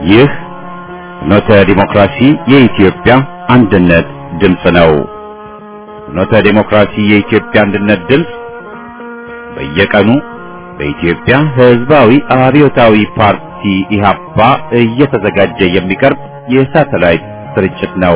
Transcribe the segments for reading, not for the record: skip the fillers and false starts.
ይህ ፍኖተ ዲሞክራሲ የኢትዮጵያ አንድነት ድምፅ ነው። ፍኖተ ዲሞክራሲ የኢትዮጵያ አንድነት ድምፅ በየቀኑ በኢትዮጵያ ሕዝባዊ አብዮታዊ ፓርቲ ኢህአፓ እየተዘጋጀ የሚቀርብ የሳተላይት ስርጭት ነው።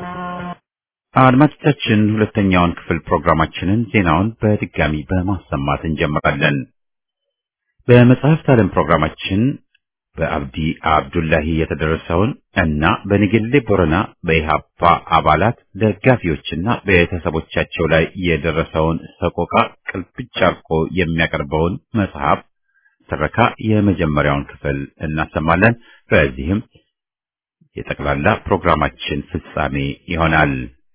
አድማጮቻችን፣ ሁለተኛውን ክፍል ፕሮግራማችንን ዜናውን በድጋሚ በማሰማት እንጀምራለን። በመጽሐፍት ዓለም ፕሮግራማችን በአብዲ አብዱላሂ የተደረሰውን እና በንግሌ ቦረና በኢህአፓ አባላት ደጋፊዎችና ቤተሰቦቻቸው ላይ የደረሰውን ሰቆቃ ቅልብጭ አርቆ የሚያቀርበውን መጽሐፍ ትረካ የመጀመሪያውን ክፍል እናሰማለን። በዚህም የጠቅላላ ፕሮግራማችን ፍጻሜ ይሆናል።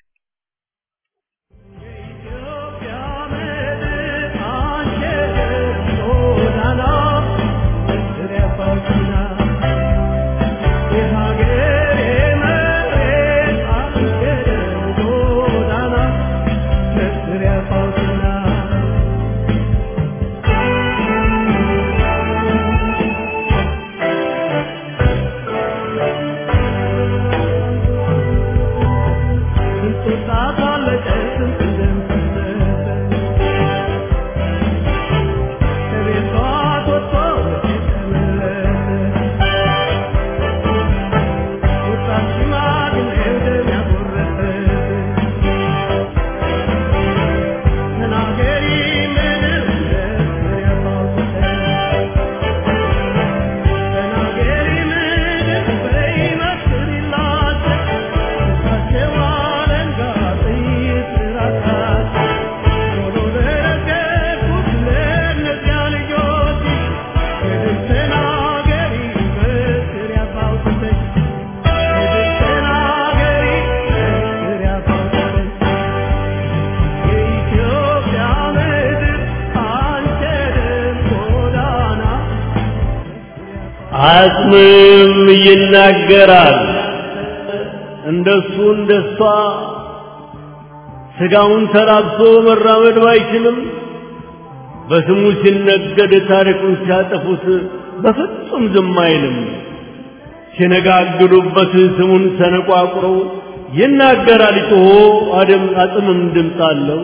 አጽምም ይናገራል እንደሱ እንደሷ ስጋውን ተራብሶ መራመድ ባይችልም በስሙ ሲነገድ ታሪኩን ሲያጠፉት በፍጹም ዝም አይልም። ሲነጋግሩበት ስሙን ሰነቋቁረው ይናገራል ጮሆ አጽምም ድምፅ አለው።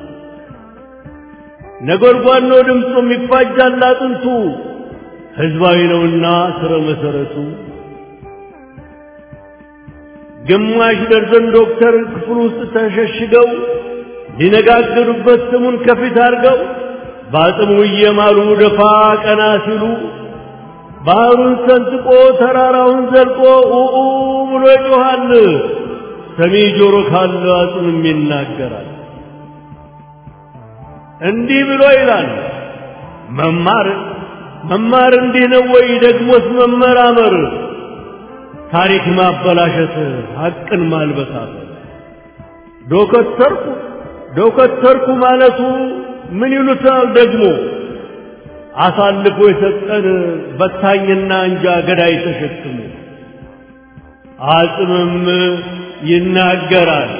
ነጎድጓድ ነው ድምፁ ይፋጃል አጥንቱ ሕዝባዊ ነውና ስረ መሰረቱ። ግማሽ ደርዘን ዶክተር ክፍል ውስጥ ተሸሽገው ሊነጋገሩበት ስሙን ከፊት አድርገው በአጽሙ እየማሉ ደፋ ቀና ሲሉ ባህሩን ሰንጥቆ ተራራውን ዘልቆ ኡኡ ብሎ ይጮኻል። ሰሚ ጆሮ ካለ አጽምም ይናገራል። እንዲህ ብሎ ይላል፣ መማር እንዲህ ነው ወይ? ደግሞስ መመራመር፣ ታሪክ ማበላሸት፣ ሐቅን ማልበሳት። ዶከተርኩ ማለቱ ምን ይሉታል ደግሞ? አሳልፎ የሰጠን በታኝና እንጃ ገዳይ ተሸክሞ። አጽምም ይናገራል።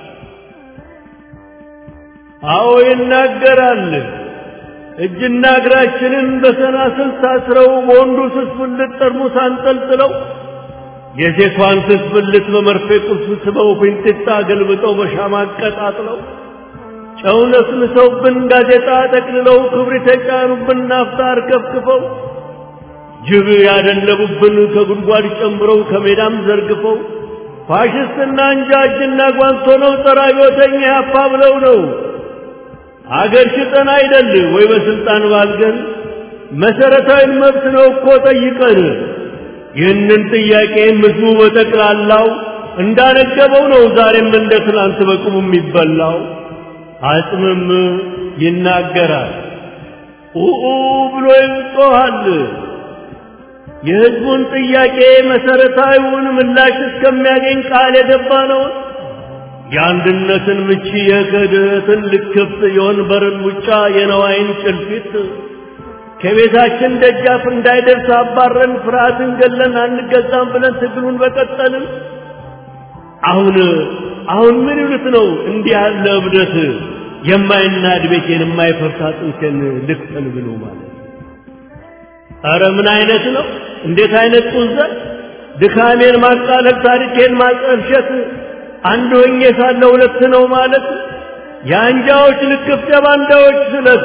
አዎ ይናገራል። እጅና እግራችንን በሰናስል ታስረው በወንዱ ስስብልት ጠርሙስ አንጠልጥለው የሴቷን ስስብልት በመርፌ ቁልፍ ስበው ፊንጢጣ ገልብጠው በሻማ አቀጣጥለው ጨው ነስንሰውብን ጋዜጣ ጠቅልለው ክብሪት የጫኑብን ናፍጣ አርከፍክፈው ጅብ ያደለቡብን ከጉድጓድ ጨምረው ከሜዳም ዘርግፈው ፋሽስትና እንጃ እጅና ጓንት ሆነው ጸረ አብዮተኛ ያፋ ብለው ነው። አገር ሽጠን አይደል ወይ በስልጣን ባልገን መሰረታዊ መብት ነው እኮ ጠይቀን። ይህንን ጥያቄ ምድሩ በጠቅላላው እንዳነገበው ነው ዛሬም እንደ ትናንት በቁሙ የሚበላው። አጽምም ይናገራል። ኡኡ ብሎ ይጮኻል። የሕዝቡን ጥያቄ መሰረታዊውን ምላሽ እስከሚያገኝ ቃል የገባ ነው። የአንድነትን ምቺ፣ የክህደትን ልክፍት፣ የወንበርን ሙጫ፣ የነዋይን ጭልፊት ከቤታችን ደጃፍ እንዳይደርስ አባረን ፍርሃትን ገለን አንገዛም ብለን ትግሉን በቀጠልን። አሁን ምን ይሉት ነው እንዲህ ያለ እብደት? የማይናድ ቤቴን የማይፈርስ አጥንቴን ልክተል ብሎ ማለት ኧረ ምን አይነት ነው? እንዴት አይነት ቁዘት! ድካሜን ማቃለል ታሪኬን ማጠልሸት አንድ ሆኜ ሳለ ሁለት ነው ማለት የአንጃዎች ልክፍት የባንዳዎች ስለት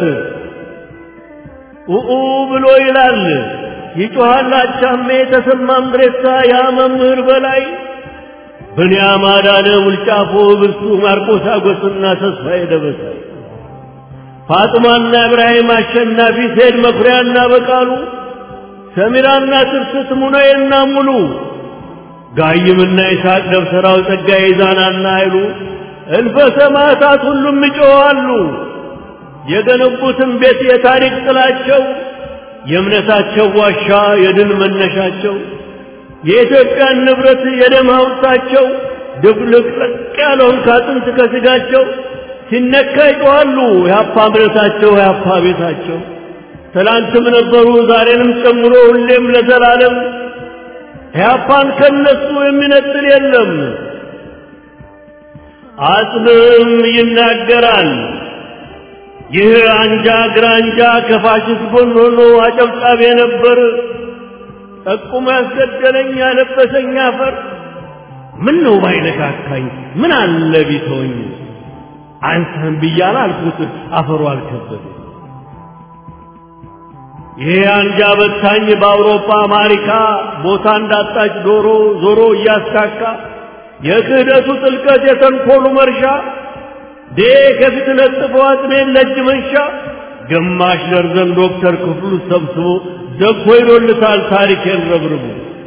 ኡኡ ብሎ ይላል ይጮሃል አቻሜ ተሰማም ድሬሳ ያ መምህር በላይ ብንያም አዳነ ውልጫፎ ብርቱ ማርቆስ አጎስና ተስፋዬ ደበሳይ ፋጥማና ኢብራሂም አሸናፊ ሰይድ መኩሪያና በቃሉ ሰሚራና ትርስት ሙናዬና ሙሉ ጋይምና ይስሐቅ ደብተራው ጸጋዬ ዛናና አይሉ እልፈ ሰማዕታት ሁሉም ይጮኻሉ። የገነቡትን ቤት የታሪክ ጥላቸው የእምነታቸው ዋሻ የድል መነሻቸው የኢትዮጵያን ንብረት የደም ሐውልታቸው ድብልቅልቅ ያለውን ከአጥንት ከሥጋቸው ሲነካ ይጮኻሉ። የአፓ እምነታቸው የአፓ ቤታቸው ትላንትም ነበሩ ዛሬንም ጨምሮ ሁሌም ለዘላለም የአፓን ከነሱ የሚነጥል የለም። አጽምም ይናገራል ይህ አንጃ ግራንጃ ከፋሽስት ጎን ሆኖ አጨብጫቢ ነበር። ጠቁሞ ያስገደለኝ ያለበሰኝ አፈር ምን ነው ባይነካካኝ ምን አለ ቢተወኝ አንተን ብያለሁ አልኩት አፈሩ አልከበደ። ይሄ አንጃ በታኝ በአውሮፓ አሜሪካ ቦታ እንዳጣች ዶሮ ዞሮ እያስካካ የክህደቱ ጥልቀት የተንኮሉ መርሻ ከፊት ለጥፎ አጥሜን ለእጅ መንሻ ግማሽ ደርዘን ዶክተር ክፍሉ ሰብስቦ ደኮ ይዶልታል ታሪኬን ረብርቡ።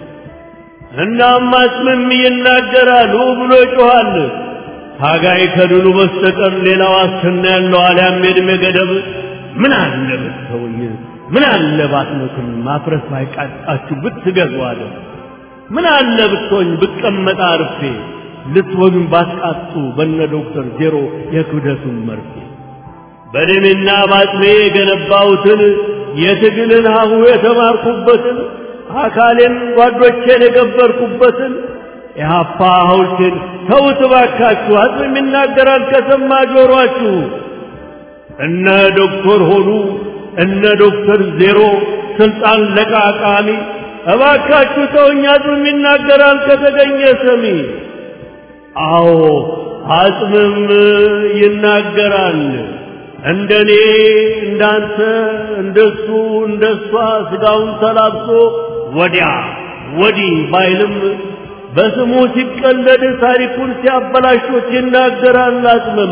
እናም አጽምም ይናገራል ብሎ ይጮኻል ታጋይ ከድሉ በስተቀር ሌላ ዋስትና ያለው አልያም የዕድሜ ገደብ ምን አለ ብትተውኝ ምን አለ ባትሞትም ማፍረስ ባይቃጣችሁ ብትገዟል ምን አለ ብትሆኝ ብቀመጥ አርፌ ልትወዱን ባትቃጡ በነ ዶክተር ዜሮ የክብደቱን መርፌ በደሜና ባጥሜ የገነባሁትን የትግልን ሀሁ የተማርኩበትን አካሌን ጓዶቼን የገበርኩበትን የሀፓ ሐውልቴን ተውት ባካችሁ። አጽም ይናገራል ከሰማ ጆሮአችሁ እነ ዶክተር ሆኑ እነ ዶክተር ዜሮ ስልጣን ለቃቃሚ እባካችሁ ተውኝ። አጽም ይናገራል ከተገኘ ሰሚ። አዎ አጽምም ይናገራል እንደኔ እንዳንተ እንደሱ እንደሷ ስጋውን ተላብሶ ወዲያ ወዲህ ባይልም በስሙ ሲቀለድ ታሪኩን ሲያበላሹት ይናገራል። አጽምም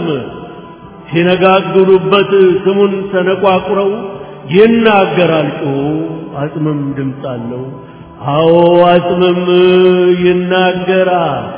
ሲነጋግሩበት ስሙን ተነቋቁረው ይናገራል ጮሁ። አጽምም ድምፅ አለው። አዎ አጽምም ይናገራል።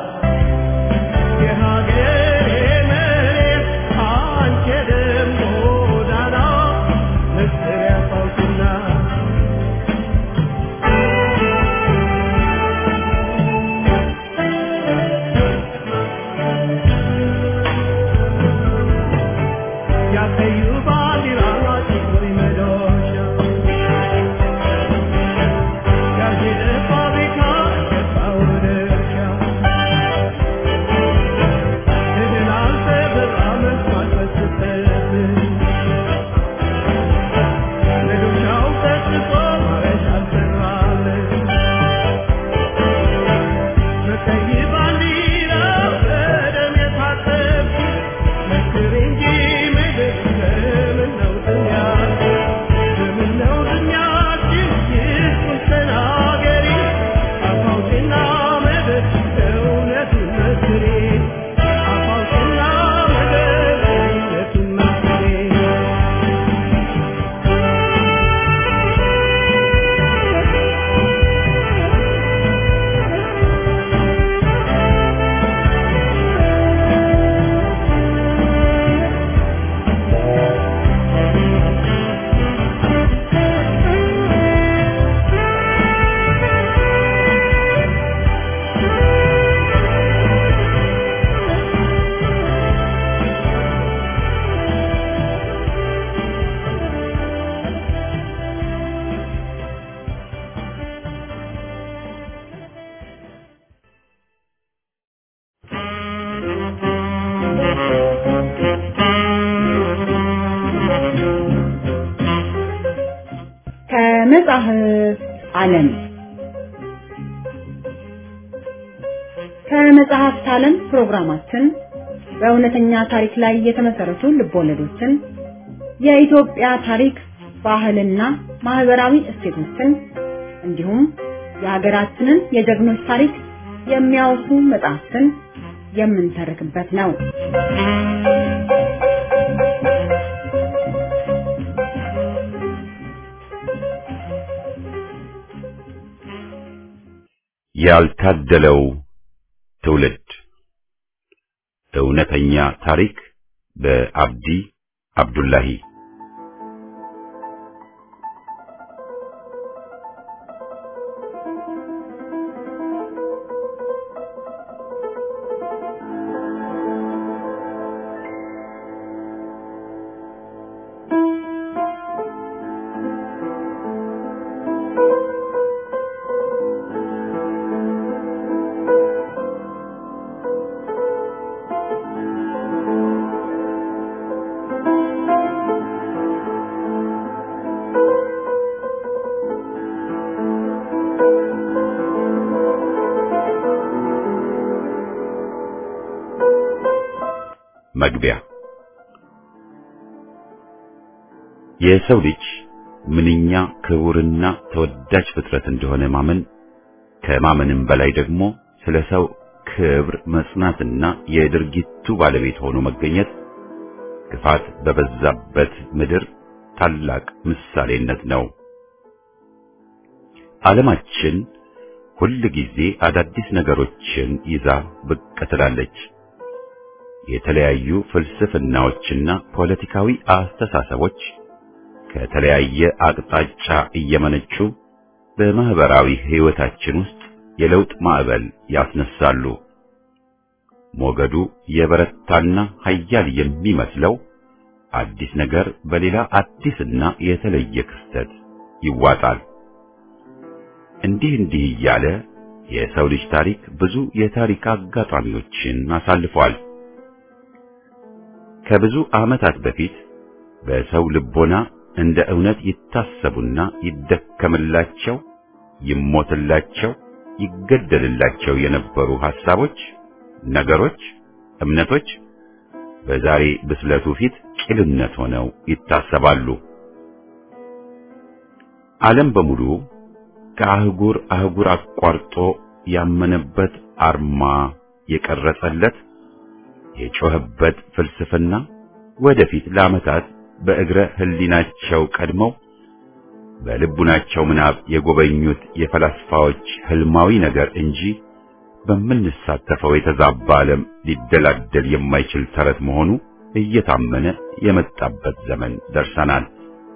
ከመጽሐፍ ዓለም የመጽሐፍት ዓለም ፕሮግራማችን በእውነተኛ ታሪክ ላይ የተመሰረቱ ልቦለዶችን፣ የኢትዮጵያ ታሪክ፣ ባህልና ማህበራዊ እሴቶችን እንዲሁም የሀገራችንን የጀግኖች ታሪክ የሚያወሱ መጽሐፍትን የምንተርክበት ነው። ያልታደለው ትውልድ እውነተኛ ታሪክ በአብዲ አብዱላሂ። መግቢያ። የሰው ልጅ ምንኛ ክቡርና ተወዳጅ ፍጥረት እንደሆነ ማመን፣ ከማመንም በላይ ደግሞ ስለ ሰው ክብር መጽናትና የድርጊቱ ባለቤት ሆኖ መገኘት ክፋት በበዛበት ምድር ታላቅ ምሳሌነት ነው። ዓለማችን ሁል ጊዜ አዳዲስ ነገሮችን ይዛ ብቅ ትላለች። የተለያዩ ፍልስፍናዎችና ፖለቲካዊ አስተሳሰቦች ከተለያየ አቅጣጫ እየመነጩ በማህበራዊ ሕይወታችን ውስጥ የለውጥ ማዕበል ያስነሳሉ። ሞገዱ የበረታና ኃያል የሚመስለው አዲስ ነገር በሌላ አዲስና የተለየ ክስተት ይዋጣል። እንዲህ እያለ የሰው ልጅ ታሪክ ብዙ የታሪክ አጋጣሚዎችን አሳልፏል። ከብዙ ዓመታት በፊት በሰው ልቦና እንደ እውነት ይታሰቡና ይደከምላቸው፣ ይሞትላቸው፣ ይገደልላቸው የነበሩ ሐሳቦች፣ ነገሮች፣ እምነቶች በዛሬ ብስለቱ ፊት ቂልነት ሆነው ይታሰባሉ። ዓለም በሙሉ ከአህጉር አህጉር አቋርጦ ያመነበት አርማ የቀረጸለት የጮህበት ፍልስፍና ወደፊት ለዓመታት በእግረ ህሊናቸው ቀድመው በልቡናቸው ምናብ የጎበኙት የፈላስፋዎች ህልማዊ ነገር እንጂ በምንሳተፈው የተዛባ ዓለም ሊደላደል የማይችል ተረት መሆኑ እየታመነ የመጣበት ዘመን ደርሰናል።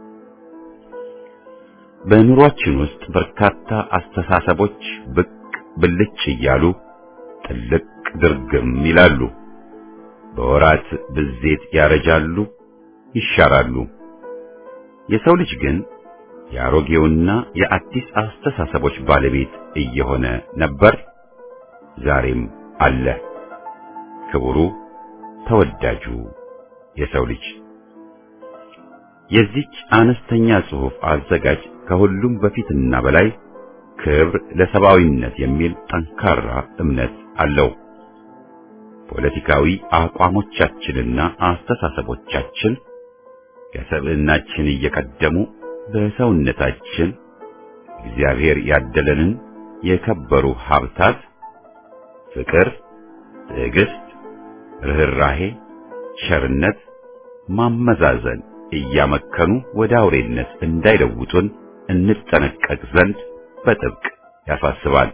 በኑሯችን ውስጥ በርካታ አስተሳሰቦች ብቅ ብልጭ እያሉ ጥልቅ ድርግም ይላሉ። በወራት ብዜት ያረጃሉ፣ ይሻራሉ። የሰው ልጅ ግን የአሮጌውና የአዲስ አስተሳሰቦች ባለቤት እየሆነ ነበር፣ ዛሬም አለ። ክቡሩ ተወዳጁ የሰው ልጅ። የዚች አነስተኛ ጽሑፍ አዘጋጅ ከሁሉም በፊትና በላይ ክብር ለሰብአዊነት የሚል ጠንካራ እምነት አለው። ፖለቲካዊ አቋሞቻችንና አስተሳሰቦቻችን ከሰብዕናችን እየቀደሙ በሰውነታችን እግዚአብሔር ያደለንን የከበሩ ሀብታት ፍቅር፣ ትዕግስት፣ ርህራሄ፣ ቸርነት፣ ማመዛዘን እያመከኑ ወደ አውሬነት እንዳይለውጡን እንጠነቀቅ ዘንድ በጥብቅ ያሳስባል።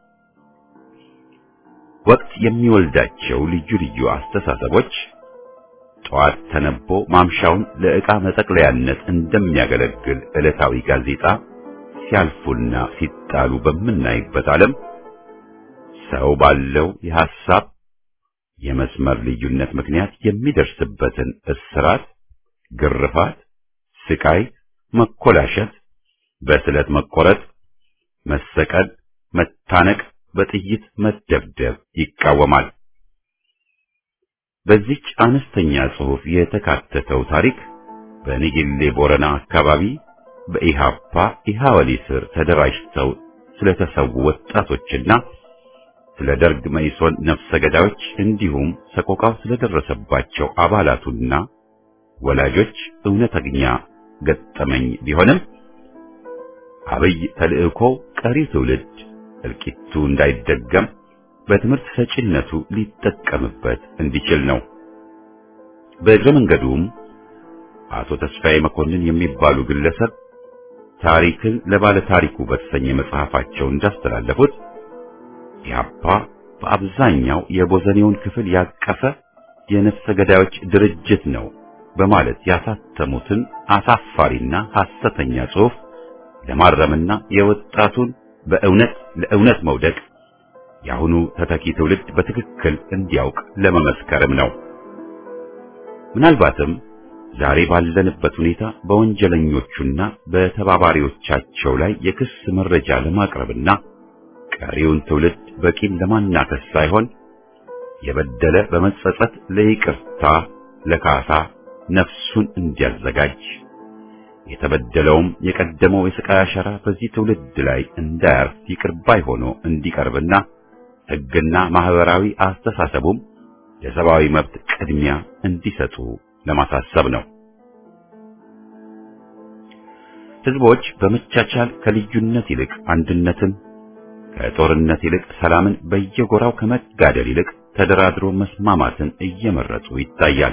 ወቅት የሚወልዳቸው ልዩ ልዩ አስተሳሰቦች ጠዋት ተነቦ ማምሻውን ለዕቃ መጠቅለያነት እንደሚያገለግል ዕለታዊ ጋዜጣ ሲያልፉና ሲጣሉ በምናይበት ዓለም ሰው ባለው የሐሳብ የመስመር ልዩነት ምክንያት የሚደርስበትን እስራት፣ ግርፋት፣ ስቃይ፣ መኮላሸት፣ በስለት መቆረጥ፣ መሰቀል፣ መታነቅ፣ በጥይት መደብደብ ይቃወማል። በዚች አነስተኛ ጽሑፍ የተካተተው ታሪክ በኒጌሌ ቦረና አካባቢ በኢሃፓ ኢሃወሊ ስር ተደራጅተው ስለተሰዉ ወጣቶችና ስለ ደርግ መኢሶን ነፍሰ ገዳዮች እንዲሁም ሰቆቃው ስለደረሰባቸው አባላቱና ወላጆች እውነተኛ ገጠመኝ ቢሆንም አብይ ተልእኮ ቀሪ ትውልድ እልቂቱ እንዳይደገም በትምህርት ሰጪነቱ ሊጠቀምበት እንዲችል ነው። በእግረ መንገዱም አቶ ተስፋዬ መኮንን የሚባሉ ግለሰብ ታሪክን ለባለ ታሪኩ በተሰኘ መጽሐፋቸው እንዳስተላለፉት ኢህአፓ በአብዛኛው የቦዘኔውን ክፍል ያቀፈ የነፍሰ ገዳዮች ድርጅት ነው በማለት ያሳተሙትን አሳፋሪና ሐሰተኛ ጽሑፍ ለማረምና የወጣቱን በእውነት ለእውነት መውደቅ የአሁኑ ተተኪ ትውልድ በትክክል እንዲያውቅ ለመመስከርም ነው። ምናልባትም ዛሬ ባለንበት ሁኔታ በወንጀለኞቹና በተባባሪዎቻቸው ላይ የክስ መረጃ ለማቅረብና ቀሪውን ትውልድ በቂም ለማናከስ ሳይሆን የበደለ በመጸጸት ለይቅርታ ለካሳ ነፍሱን እንዲያዘጋጅ የተበደለውም የቀደመው የስቃይ አሻራ በዚህ ትውልድ ላይ እንዳያርፍ ይቅር ባይ ሆኖ እንዲቀርብና ሕግና ማህበራዊ አስተሳሰቡም ለሰብአዊ መብት ቅድሚያ እንዲሰጡ ለማሳሰብ ነው። ህዝቦች በመቻቻል ከልዩነት ይልቅ አንድነትን፣ ከጦርነት ይልቅ ሰላምን፣ በየጎራው ከመጋደል ይልቅ ተደራድሮ መስማማትን እየመረጡ ይታያል።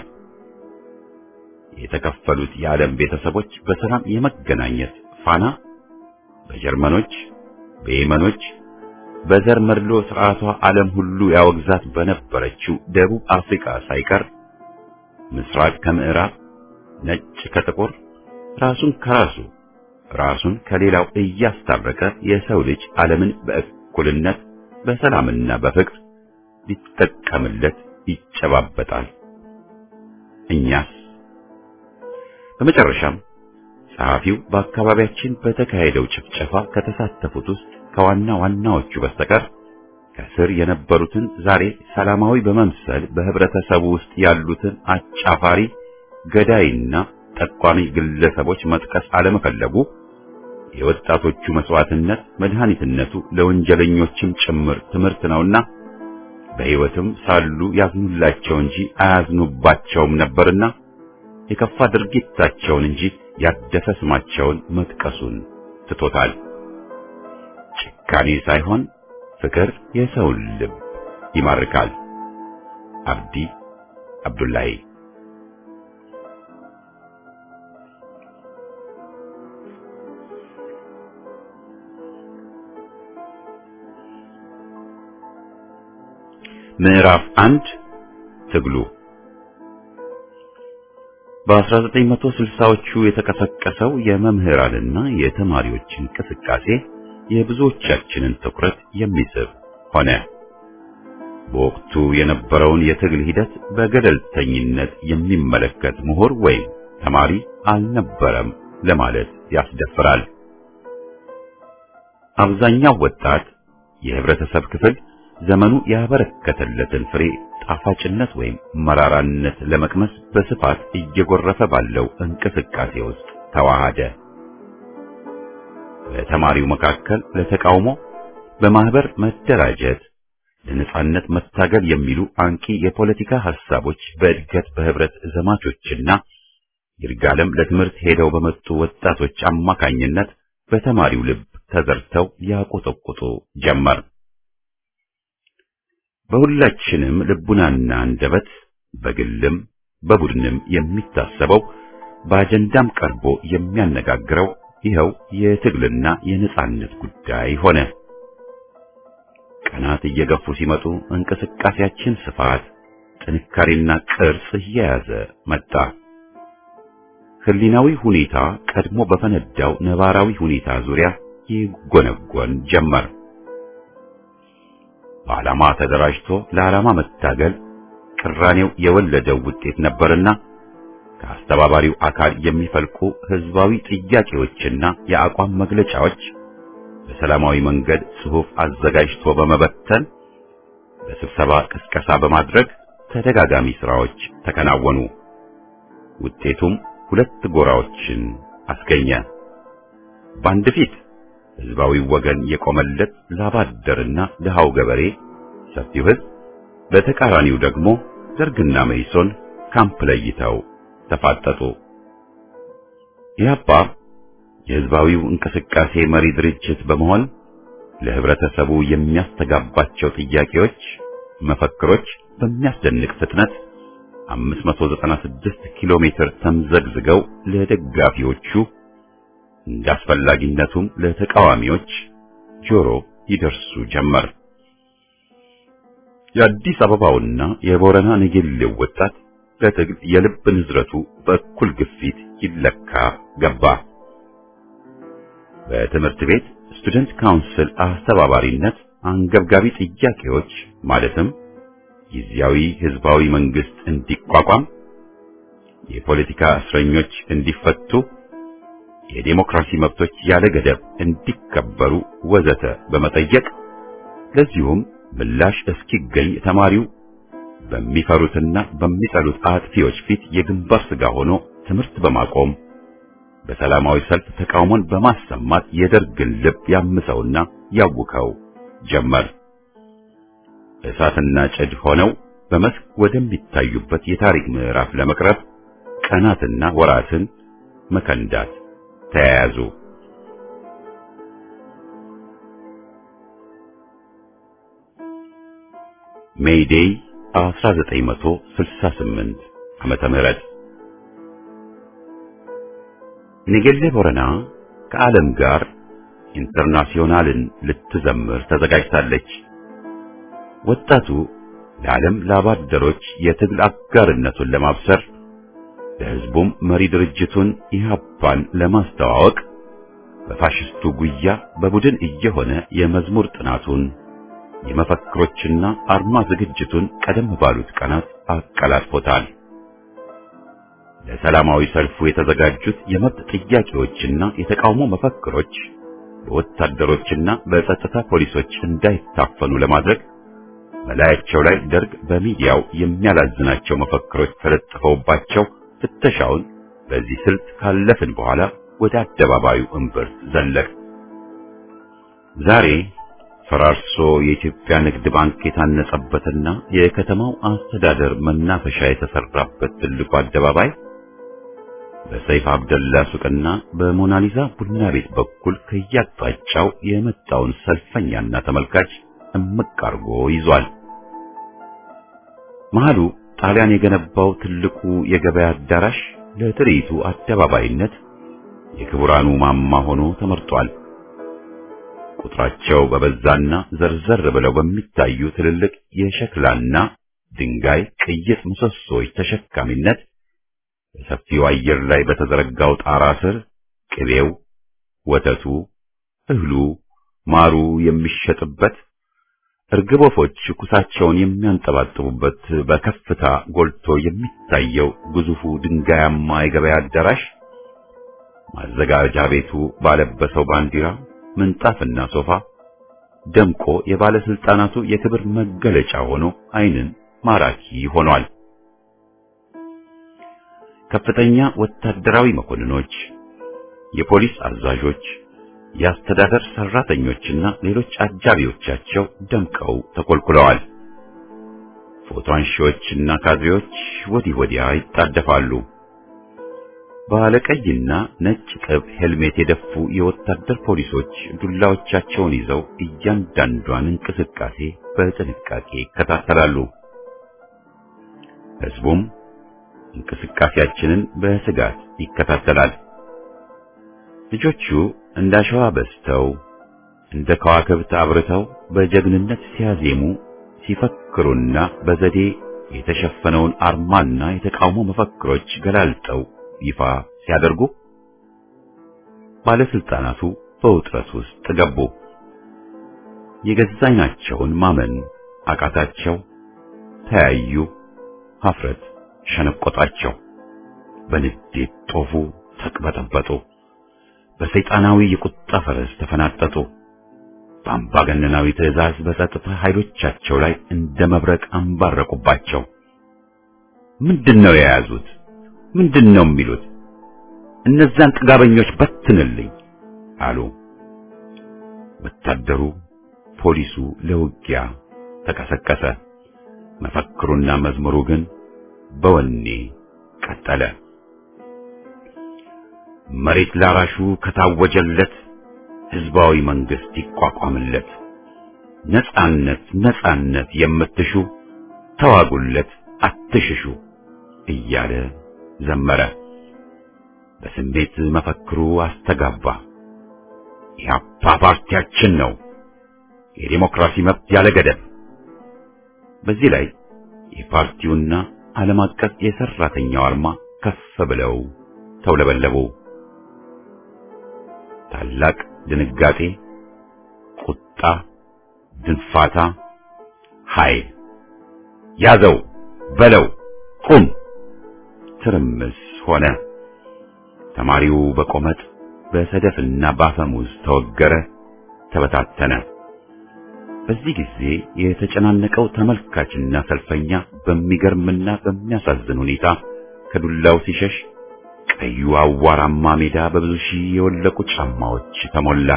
የተከፈሉት የዓለም ቤተሰቦች በሰላም የመገናኘት ፋና በጀርመኖች፣ በየመኖች፣ በዘር መድሎ ስርዓቷ ዓለም ሁሉ ያወግዛት በነበረችው ደቡብ አፍሪካ ሳይቀር ምስራቅ ከምዕራብ፣ ነጭ ከጥቁር፣ ራሱን ከራሱ ራሱን ከሌላው እያስታረቀ የሰው ልጅ ዓለምን በእኩልነት በሰላምና በፍቅር ሊጠቀምለት ይጨባበጣል። እኛስ? በመጨረሻም ጸሐፊው በአካባቢያችን በተካሄደው ጭፍጨፋ ከተሳተፉት ውስጥ ከዋና ዋናዎቹ በስተቀር ከስር የነበሩትን ዛሬ ሰላማዊ በመምሰል በህብረተሰቡ ውስጥ ያሉትን አጫፋሪ ገዳይና ጠቋሚ ግለሰቦች መጥቀስ አለመፈለጉ የወጣቶቹ መስዋዕትነት መድኃኒትነቱ ለወንጀለኞችም ጭምር ትምህርት ነውና በሕይወትም ሳሉ ያዝኑላቸው እንጂ አያዝኑባቸውም ነበርና የከፋ ድርጊታቸውን እንጂ ያደፈ ስማቸውን መጥቀሱን ትቶታል። ጭካኔ ሳይሆን ፍቅር የሰውን ልብ ይማርካል። አብዲ አብዱላሂ። ምዕራፍ 1 ትግሉ በ1960ዎቹ የተቀሰቀሰው የመምህራንና የተማሪዎች እንቅስቃሴ የብዙዎቻችንን ትኩረት የሚስብ ሆነ። በወቅቱ የነበረውን የትግል ሂደት በገለልተኝነት የሚመለከት ምሁር ወይም ተማሪ አልነበረም ለማለት ያስደፍራል። አብዛኛው ወጣት የህብረተሰብ ክፍል ዘመኑ ያበረከተለትን ፍሬ ጣፋጭነት ወይም መራራነት ለመቅመስ በስፋት እየጎረፈ ባለው እንቅስቃሴ ውስጥ ተዋሃደ። በተማሪው መካከል ለተቃውሞ በማህበር መደራጀት፣ ለነጻነት መታገል የሚሉ አንቂ የፖለቲካ ሐሳቦች በእድገት በህብረት ዘማቾችና ይርጋለም ለትምህርት ሄደው በመጡ ወጣቶች አማካኝነት በተማሪው ልብ ተዘርተው ያቆጠቁጡ ጀመር። በሁላችንም ልቡናና አንደበት በግልም በቡድንም የሚታሰበው በአጀንዳም ቀርቦ የሚያነጋግረው ይኸው የትግልና የነጻነት ጉዳይ ሆነ። ቀናት እየገፉ ሲመጡ እንቅስቃሴያችን ስፋት፣ ጥንካሬና ቅርጽ እየያዘ መጣ። ህሊናዊ ሁኔታ ቀድሞ በፈነዳው ነባራዊ ሁኔታ ዙሪያ ይጎነጎን ጀመር። በዓላማ ተደራጅቶ ለዓላማ መታገል ቅራኔው የወለደው ውጤት ነበርና ከአስተባባሪው አካል የሚፈልቁ ህዝባዊ ጥያቄዎችና የአቋም መግለጫዎች በሰላማዊ መንገድ ጽሑፍ አዘጋጅቶ በመበተን በስብሰባ ቅስቀሳ በማድረግ ተደጋጋሚ ስራዎች ተከናወኑ። ውጤቱም ሁለት ጎራዎችን አስገኘ። በአንድ ፊት ህዝባዊ ወገን የቆመለት ላባደርና ድሃው ገበሬ ሰፊው ሕዝብ፣ በተቃራኒው ደግሞ ደርግና መኢሶን ካምፕ ለይተው ተፋጠጡ። ኢህአፓ የህዝባዊው እንቅስቃሴ መሪ ድርጅት በመሆን ለህብረተሰቡ የሚያስተጋባቸው ጥያቄዎች፣ መፈክሮች በሚያስደንቅ ፍጥነት 596 ኪሎ ሜትር ተምዘግዝገው ለደጋፊዎቹ እንዳስፈላጊነቱም ለተቃዋሚዎች ጆሮ ይደርሱ ጀመር። የአዲስ አበባውና የቦረና ነገሌው ወጣት ለትግል የልብ ንዝረቱ በእኩል ግፊት ይለካ ገባ። በትምህርት ቤት ስቱደንት ካውንስል አስተባባሪነት አንገብጋቢ ጥያቄዎች ማለትም ጊዜያዊ ህዝባዊ መንግስት እንዲቋቋም፣ የፖለቲካ እስረኞች እንዲፈቱ፣ የዴሞክራሲ መብቶች ያለ ገደብ እንዲከበሩ ወዘተ በመጠየቅ ለዚሁም ምላሽ እስኪገኝ ተማሪው በሚፈሩትና በሚጠሉት አጥፊዎች ፊት የግንባር ስጋ ሆኖ ትምህርት በማቆም በሰላማዊ ሰልፍ ተቃውሞን በማሰማት የደርግን ልብ ያምሰውና ያውከው ጀመር። እሳትና ጭድ ሆነው በመስክ ወደሚታዩበት የታሪክ ምዕራፍ ለመቅረብ ቀናትና ወራትን መከንዳት ተያያዙ። ሜይዴይ 1968 ዓመተ ምህረት ነገሌ ቦረና ከዓለም ጋር ኢንተርናሽናልን ልትዘምር ተዘጋጅታለች። ወጣቱ ለዓለም ላባደሮች የትግል አጋርነቱን ለማብሰር ለሕዝቡም መሪ ድርጅቱን ኢህአፓን ለማስተዋወቅ በፋሽስቱ ጉያ በቡድን እየሆነ የመዝሙር ጥናቱን የመፈክሮችና አርማ ዝግጅቱን ቀደም ባሉት ቀናት አቀላጥፎታል። ለሰላማዊ ሰልፉ የተዘጋጁት የመብት ጥያቄዎችና የተቃውሞ መፈክሮች በወታደሮችና በጸጥታ ፖሊሶች እንዳይታፈኑ ለማድረግ በላያቸው ላይ ደርግ በሚዲያው የሚያላዝናቸው መፈክሮች ተለጥፈውባቸው ፍተሻውን በዚህ ስልት ካለፍን በኋላ ወደ አደባባዩ እምብርት ዘለቅ። ዛሬ ፈራርሶ የኢትዮጵያ ንግድ ባንክ የታነጸበትና የከተማው አስተዳደር መናፈሻ የተሰራበት ትልቁ አደባባይ በሰይፍ አብደላ ሱቅና በሞናሊዛ ቡና ቤት በኩል ከያጣጫው የመጣውን ሰልፈኛና ተመልካች እምቅ አርጎ ይዟል። መሃሉ ጣሊያን የገነባው ትልቁ የገበያ አዳራሽ ለትርኢቱ አደባባይነት የክቡራኑ ማማ ሆኖ ተመርጧል። ቁጥራቸው በበዛና ዘርዘር ብለው በሚታዩ ትልልቅ የሸክላና ድንጋይ ቅይጥ ምሰሶች ተሸካሚነት በሰፊው አየር ላይ በተዘረጋው ጣራ ስር ቅቤው፣ ወተቱ፣ እህሉ፣ ማሩ የሚሸጥበት እርግብ ወፎች ኩሳቸውን የሚያንጠባጥቡበት በከፍታ ጎልቶ የሚታየው ግዙፉ ድንጋያማ የገበያ አዳራሽ ማዘጋጃ ቤቱ ባለበሰው ባንዲራ ምንጣፍና ሶፋ ደምቆ የባለስልጣናቱ የክብር መገለጫ ሆኖ ዓይንን ማራኪ ሆኗል። ከፍተኛ ወታደራዊ መኮንኖች፣ የፖሊስ አዛዦች፣ የአስተዳደር ሰራተኞችና ሌሎች አጃቢዎቻቸው ደምቀው ተኮልኩለዋል። ፎቶ አንሺዎችና ካድሬዎች ወዲህ ወዲያ ይጣደፋሉ። ባለቀይና ነጭ ቅብ ሄልሜት የደፉ የወታደር ፖሊሶች ዱላዎቻቸውን ይዘው እያንዳንዷን እንቅስቃሴ በጥንቃቄ ይከታተላሉ። ሕዝቡም እንቅስቃሴያችንን በስጋት ይከታተላል። ልጆቹ እንዳሸዋ በዝተው እንደ ከዋክብት አብርተው በጀግንነት ሲያዜሙ ሲፈክሩና በዘዴ የተሸፈነውን አርማና የተቃውሞ መፈክሮች ገላልጠው ይፋ ሲያደርጉ ባለስልጣናቱ በውጥረት ውስጥ ገቡ። የገዛ ዓይናቸውን ማመን አቃታቸው። ተያዩ። ሀፍረት ሸነቆጣቸው። በንዴት ጦፉ፣ ተቅበጠበጡ። በሰይጣናዊ የቁጣ ፈረስ ተፈናጠጡ። በአምባገነናዊ ትዕዛዝ በጸጥታ ኃይሎቻቸው ላይ እንደ መብረቅ አንባረቁባቸው። ምንድነው የያዙት? ምንድነው የሚሉት? እነዛን ጥጋበኞች በትንልኝ አሉ። ወታደሩ፣ ፖሊሱ ለውጊያ ተቀሰቀሰ። መፈክሩና መዝሙሩ ግን በወኔ ቀጠለ። መሬት ላራሹ ከታወጀለት ህዝባዊ መንግስት ይቋቋምለት፣ ነጻነት ነጻነት የምትሹ ተዋጉለት አትሽሹ እያለ ዘመረ። በስሜት መፈክሩ አስተጋባ። ኢህአፓ ፓርቲያችን ነው፣ የዲሞክራሲ መብት ያለ ገደብ። በዚህ ላይ የፓርቲውና ዓለም አቀፍ የሰራተኛው አርማ ከፍ ብለው ተውለበለቡ። ታላቅ ድንጋጤ፣ ቁጣ፣ ድንፋታ፣ ኃይል፣ ያዘው በለው ቁም ትርምስ ሆነ። ተማሪው በቆመጥ በሰደፍና ባፈሙዝ ተወገረ፣ ተበታተነ። በዚህ ጊዜ የተጨናነቀው ተመልካችና ሰልፈኛ በሚገርምና በሚያሳዝን ሁኔታ ከዱላው ሲሸሽ ቀዩ አዋራማ ሜዳ በብዙ ሺህ የወለቁ ጫማዎች ተሞላ።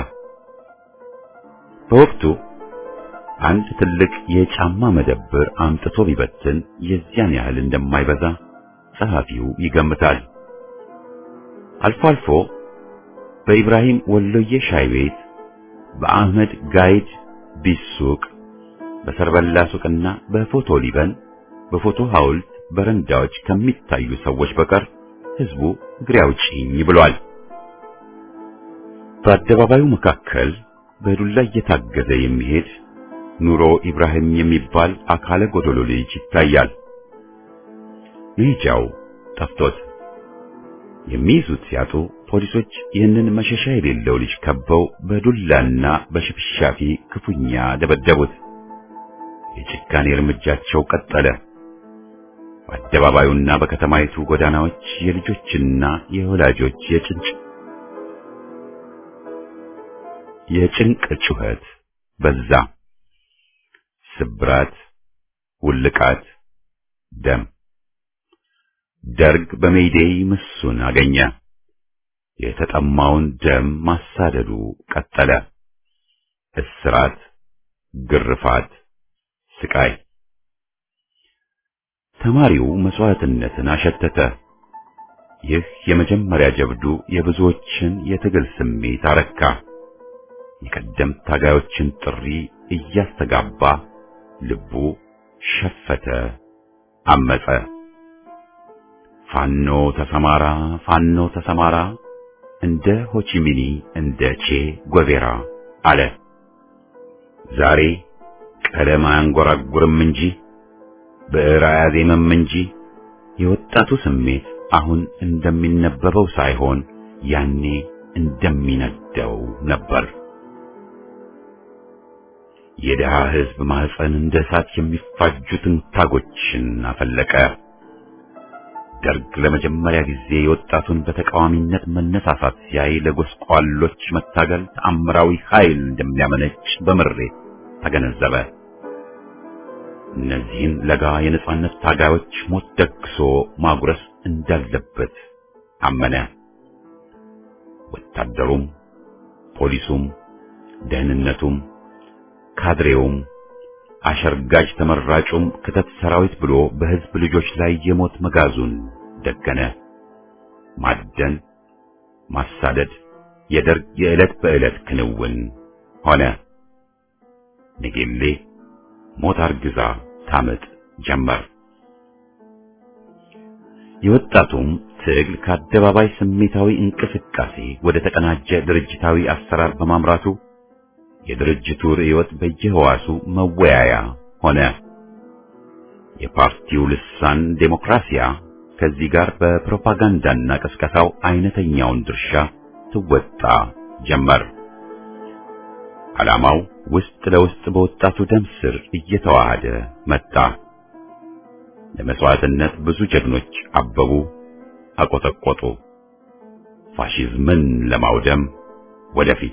በወቅቱ አንድ ትልቅ የጫማ መደብር አምጥቶ ቢበትን የዚያን ያህል እንደማይበዛ ጸሐፊው ይገምታል። አልፎ አልፎ በኢብራሂም ወሎዬ ሻይ ቤት፣ በአህመድ ጋይድ ቢሱቅ፣ በሰርበላ ሱቅና በፎቶ ሊበን በፎቶ ሐውልት በረንዳዎች ከሚታዩ ሰዎች በቀር ህዝቡ እግሬ አውጪኝ ብሏል። በአደባባዩ መካከል በዱላ እየታገዘ የሚሄድ ኑሮ ኢብራሂም የሚባል አካለ ጎዶሎ ልጅ ይታያል። መሄጃው ጠፍቶት የሚይዙት ሲያጡ ፖሊሶች ይህንን መሸሻ የሌለው ልጅ ከበው በዱላና በሽፍሻፊ ክፉኛ ደበደቡት። የጭካኔ እርምጃቸው ቀጠለ። በአደባባዩና በከተማይቱ ጎዳናዎች የልጆችና የወላጆች የጭንቅ ጩኸት በዛ። ስብራት፣ ውልቃት፣ ደም። ደርግ በሜይዴይ ምሱን አገኘ። የተጠማውን ደም ማሳደዱ ቀጠለ። እስራት፣ ግርፋት፣ ስቃይ። ተማሪው መስዋዕትነትን አሸተተ። ይህ የመጀመሪያ ጀብዱ የብዙዎችን የትግል ስሜት አረካ። የቀደም ታጋዮችን ጥሪ እያስተጋባ ልቡ ሸፈተ፣ አመጸ። ፋኖ ተሰማራ፣ ፋኖ ተሰማራ፣ እንደ ሆቺሚኒ እንደ ቼ ጎቬራ አለ። ዛሬ ቀለም አያንጎራጉርም እንጂ ብዕር አያዜምም እንጂ የወጣቱ ስሜት አሁን እንደሚነበበው ሳይሆን ያኔ እንደሚነደው ነበር። የደሃ ሕዝብ ማህፀን እንደ እሳት የሚፋጁትን ታጎችን አፈለቀ። ደርግ ለመጀመሪያ ጊዜ የወጣቱን በተቃዋሚነት መነሳሳት ሲያይ ለጎስቋሎች መታገል ተአምራዊ ኃይል እንደሚያመነጭ በምሬት ተገነዘበ። እነዚህን ለጋ የነጻነት ታጋዮች ሞት ደግሶ ማጉረስ እንዳለበት አመነ። ወታደሩም፣ ፖሊሱም፣ ደህንነቱም፣ ካድሬውም፣ አሸርጋጅ ተመራጩም ክተት ሰራዊት ብሎ በህዝብ ልጆች ላይ የሞት መጋዙን ደገነ። ማደን፣ ማሳደድ የደርግ የዕለት በዕለት ክንውን ሆነ። ንጌሌ ሞት አርግዛ ታመጥ ጀመር። የወጣቱም ትግል ከአደባባይ ስሜታዊ እንቅስቃሴ ወደ ተቀናጀ ድርጅታዊ አሰራር በማምራቱ የድርጅቱ ርዕዮት በየህዋሱ መወያያ ሆነ። የፓርቲው ልሳን ዴሞክራሲያ ከዚህ ጋር በፕሮፓጋንዳና ቅስቀሳው አይነተኛውን ድርሻ ትወጣ ጀመር። ዓላማው ውስጥ ለውስጥ በወጣቱ ደም ስር እየተዋሃደ መጣ። ለመስዋዕትነት ብዙ ጀግኖች አበቡ፣ አቆጠቆጡ። ፋሺዝምን ለማውደም ወደፊት።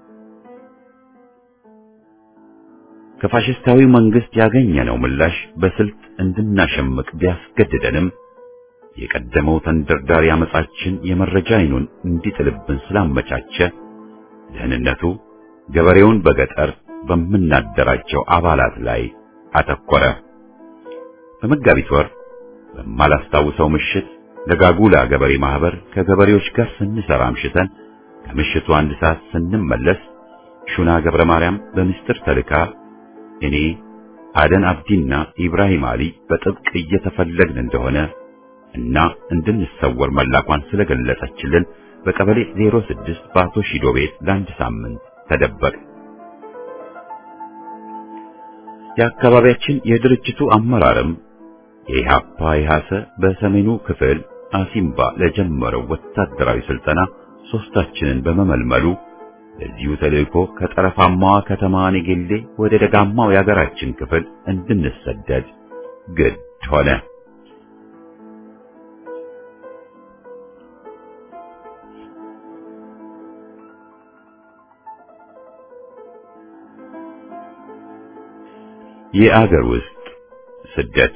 ከፋሽስታዊ መንግስት ያገኘነው ምላሽ በስልት እንድናሸምቅ ቢያስገድደንም የቀደመው ተንደርዳሪ አመጻችን የመረጃ አይኑን እንዲጥልብን ስላመቻቸ ደህንነቱ ገበሬውን በገጠር በምናደራቸው አባላት ላይ አተኮረ። በመጋቢት ወር በማላስታውሰው ምሽት ለጋጉላ ገበሬ ማህበር ከገበሬዎች ጋር ስንሰራ አምሽተን ከምሽቱ 1 ሰዓት ስንመለስ ሹና ገብረ ማርያም በሚስጥር ተልካ እኔ አደን አብዲና ኢብራሂም አሊ በጥብቅ እየተፈለግን እንደሆነ እና እንድንሰወር መላኳን ስለገለጸችልን በቀበሌ 06 በአቶ ሺዶ ቤት ለ1 ሳምንት ተደበቅ። የአካባቢያችን የድርጅቱ አመራርም የኢሃፓ ኢሃሰ በሰሜኑ ክፍል አሲምባ ለጀመረው ወታደራዊ ስልጠና ሶስታችንን በመመልመሉ ለዚሁ ተልእኮ ከጠረፋማዋ ከተማ ኔጌሌ ወደ ደጋማው የሀገራችን ክፍል እንድንሰደድ ግድ ሆነ። የአገር ውስጥ ስደት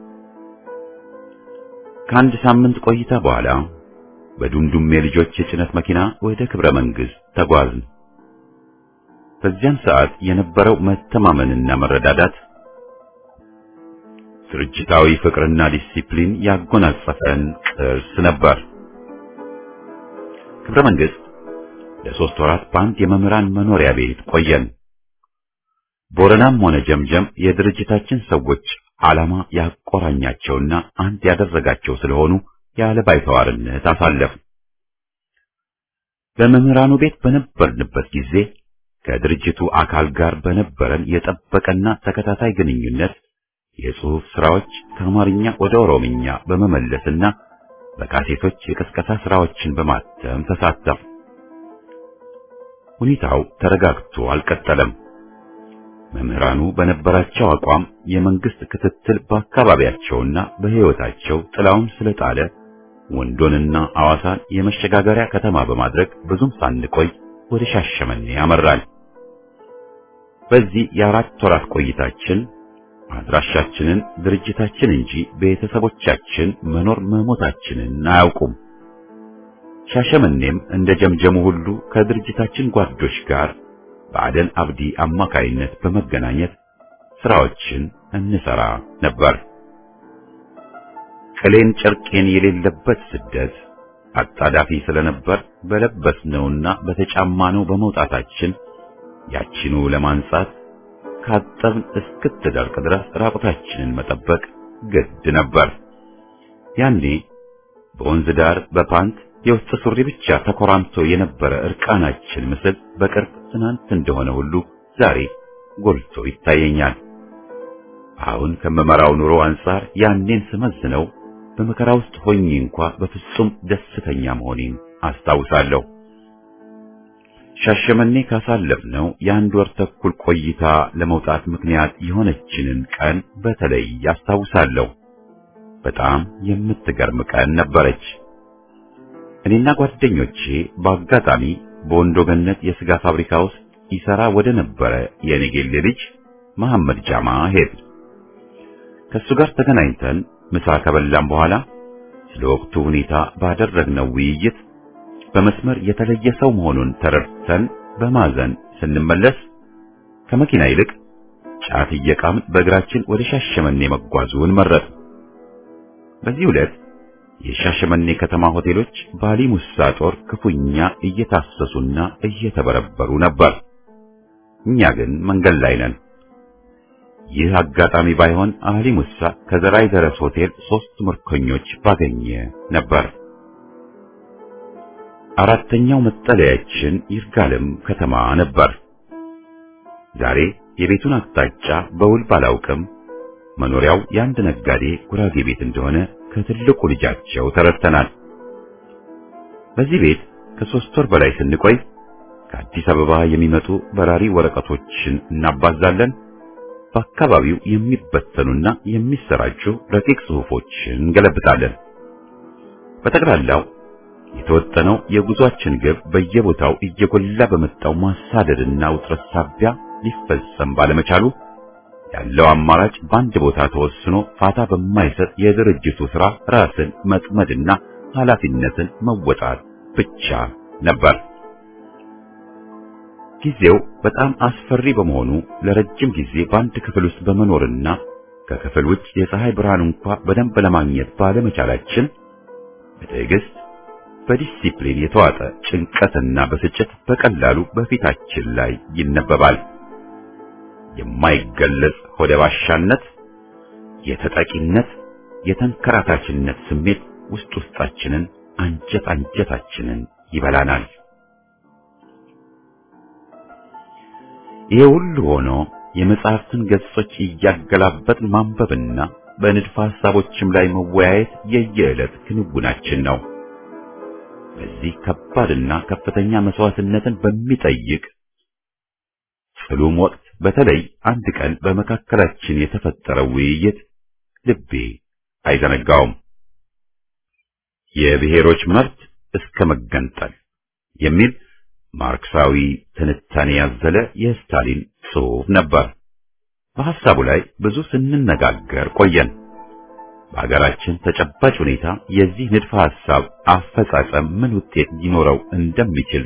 ከአንድ ሳምንት ቆይታ በኋላ በዱምዱም የልጆች የጭነት መኪና ወደ ክብረ መንግስት ተጓዝን። በዚያን ሰዓት የነበረው መተማመንና መረዳዳት ድርጅታዊ ፍቅርና ዲሲፕሊን ያጎናጸፈን ቅርስ ነበር። ክብረ መንግስት ለ3 ወራት በአንድ የመምህራን መኖሪያ ቤት ቆየን። ቦረናም ሆነ ጀምጀም የድርጅታችን ሰዎች ዓላማ ያቆራኛቸውና አንድ ያደረጋቸው ስለሆኑ ያለ ባይተዋርነት አሳለፍ። በመምህራኑ ቤት በነበርንበት ጊዜ ከድርጅቱ አካል ጋር በነበረን የጠበቀና ተከታታይ ግንኙነት የጽሑፍ ስራዎች ከአማርኛ ወደ ኦሮምኛ በመመለስና በካሴቶች የቅስቀሳ ስራዎችን በማተም ተሳተፍ። ሁኔታው ተረጋግቶ አልቀጠለም። መምህራኑ በነበራቸው አቋም የመንግስት ክትትል በአካባቢያቸውና በሕይወታቸው ጥላውን ስለጣለ ወንዶንና አዋሳን የመሸጋገሪያ ከተማ በማድረግ ብዙም ሳንቆይ ወደ ሻሸመኔ ያመራል። በዚህ የ4 ወራት ቆይታችን አድራሻችንን ድርጅታችን እንጂ ቤተሰቦቻችን መኖር መሞታችንን አያውቁም። ሻሸመኔም እንደ ጀምጀሙ ሁሉ ከድርጅታችን ጓዶች ጋር በአደን አብዲ አማካይነት በመገናኘት ስራዎችን እንሰራ ነበር። ቅሌን ጨርቄን የሌለበት ስደት አጣዳፊ ስለነበር በለበስነውና በተጫማነው በመውጣታችን ያቺኑ ለማንጻት ካጠብን እስክትደርቅ ድረስ ራቁታችንን መጠበቅ ግድ ነበር። ያኔ በወንዝ ዳር በፓንት የውስጥ ሱሪ ብቻ ተኮራምቶ የነበረ እርቃናችን ምስል በቅርብ ትናንት እንደሆነ ሁሉ ዛሬ ጎልቶ ይታየኛል። አሁን ከመመራው ኑሮ አንጻር ያኔን ስመዝነው በመከራ ውስጥ ሆኜ እንኳን በፍጹም ደስተኛ መሆኔን አስታውሳለሁ። ሻሸመኔ ካሳለፍነው የ1 ወር ተኩል ቆይታ ለመውጣት ምክንያት የሆነችንን ቀን በተለይ አስታውሳለሁ። በጣም የምትገርም ቀን ነበረች። እኔና ጓደኞቼ በአጋጣሚ በወንዶ ገነት የስጋ ፋብሪካ ውስጥ ይሰራ ወደ ነበረ የኔጌሌ ልጅ መሐመድ ጃማ ሄድ። ከሱ ጋር ተገናኝተን ምሳ ከበላን በኋላ ስለ ወቅቱ ሁኔታ ባደረግነው ውይይት በመስመር የተለየ ሰው መሆኑን ተረድተን በማዘን ስንመለስ ከመኪና ይልቅ ጫት እየቃምን በእግራችን ወደ ሻሸመኔ መጓዙን መረጥ። በዚህ ዕለት የሻሸመኔ ከተማ ሆቴሎች ባሊ ሙሳ ጦር ክፉኛ እየታሰሱና እየተበረበሩ ነበር። እኛ ግን መንገድ ላይ ነን። ይህ አጋጣሚ ባይሆን አሊ ሙሳ ከዘራይ ደረስ ሆቴል 3 ምርኮኞች ባገኘ ነበር። አራተኛው መጠለያችን ይርጋለም ከተማ ነበር። ዛሬ የቤቱን አቅጣጫ በውል ባላውቅም መኖሪያው የአንድ ነጋዴ ጉራጌ ቤት እንደሆነ ከትልቁ ልጃቸው ተረድተናል። በዚህ ቤት ከ3 ወር በላይ ስንቆይ ከአዲስ አበባ የሚመጡ በራሪ ወረቀቶችን እናባዛለን። በአካባቢው የሚበተኑና የሚሰራጩ ረቂቅ ጽሑፎችን እንገለብጣለን። በጠቅላላው የተወጠነው የጉዟችን ግብ በየቦታው እየጎላ በመጣው ማሳደድና ውጥረት ሳቢያ ሊፈጸም ባለመቻሉ ያለው አማራጭ በአንድ ቦታ ተወስኖ ፋታ በማይሰጥ የድርጅቱ ሥራ ራስን መጥመድና ኃላፊነትን መወጣት ብቻ ነበር። ጊዜው በጣም አስፈሪ በመሆኑ ለረጅም ጊዜ በአንድ ክፍል ውስጥ በመኖርና ከክፍል ውጭ የፀሐይ ብርሃን እንኳ በደንብ ለማግኘት ባለመቻላችን በትዕግስት በዲሲፕሊን የተዋጠ ጭንቀትና ብስጭት በቀላሉ በፊታችን ላይ ይነበባል። የማይገለጽ ሆደ ባሻነት፣ የተጠቂነት፣ የተንከራታችነት ስሜት ውስጣችንን አንጀታችንን ይበላናል። ይሄ ሁሉ ሆኖ የመጽሐፍትን ገጾች እያገላበጥን ማንበብና በንድፈ ሐሳቦችም ላይ መወያየት የየዕለት ክንውናችን ነው። በዚህ ከባድና ከፍተኛ መስዋዕትነትን በሚጠይቅ ጽሉም ወቅት በተለይ አንድ ቀን በመካከላችን የተፈጠረው ውይይት ልቤ አይዘነጋውም። የብሔሮች መብት እስከ መገንጠል የሚል ማርክሳዊ ትንታኔ ያዘለ የስታሊን ጽሑፍ ነበር። በሐሳቡ ላይ ብዙ ስንነጋገር ቆየን። በሀገራችን ተጨባጭ ሁኔታ የዚህ ንድፈ ሐሳብ አፈጻጸም ምን ውጤት ሊኖረው እንደሚችል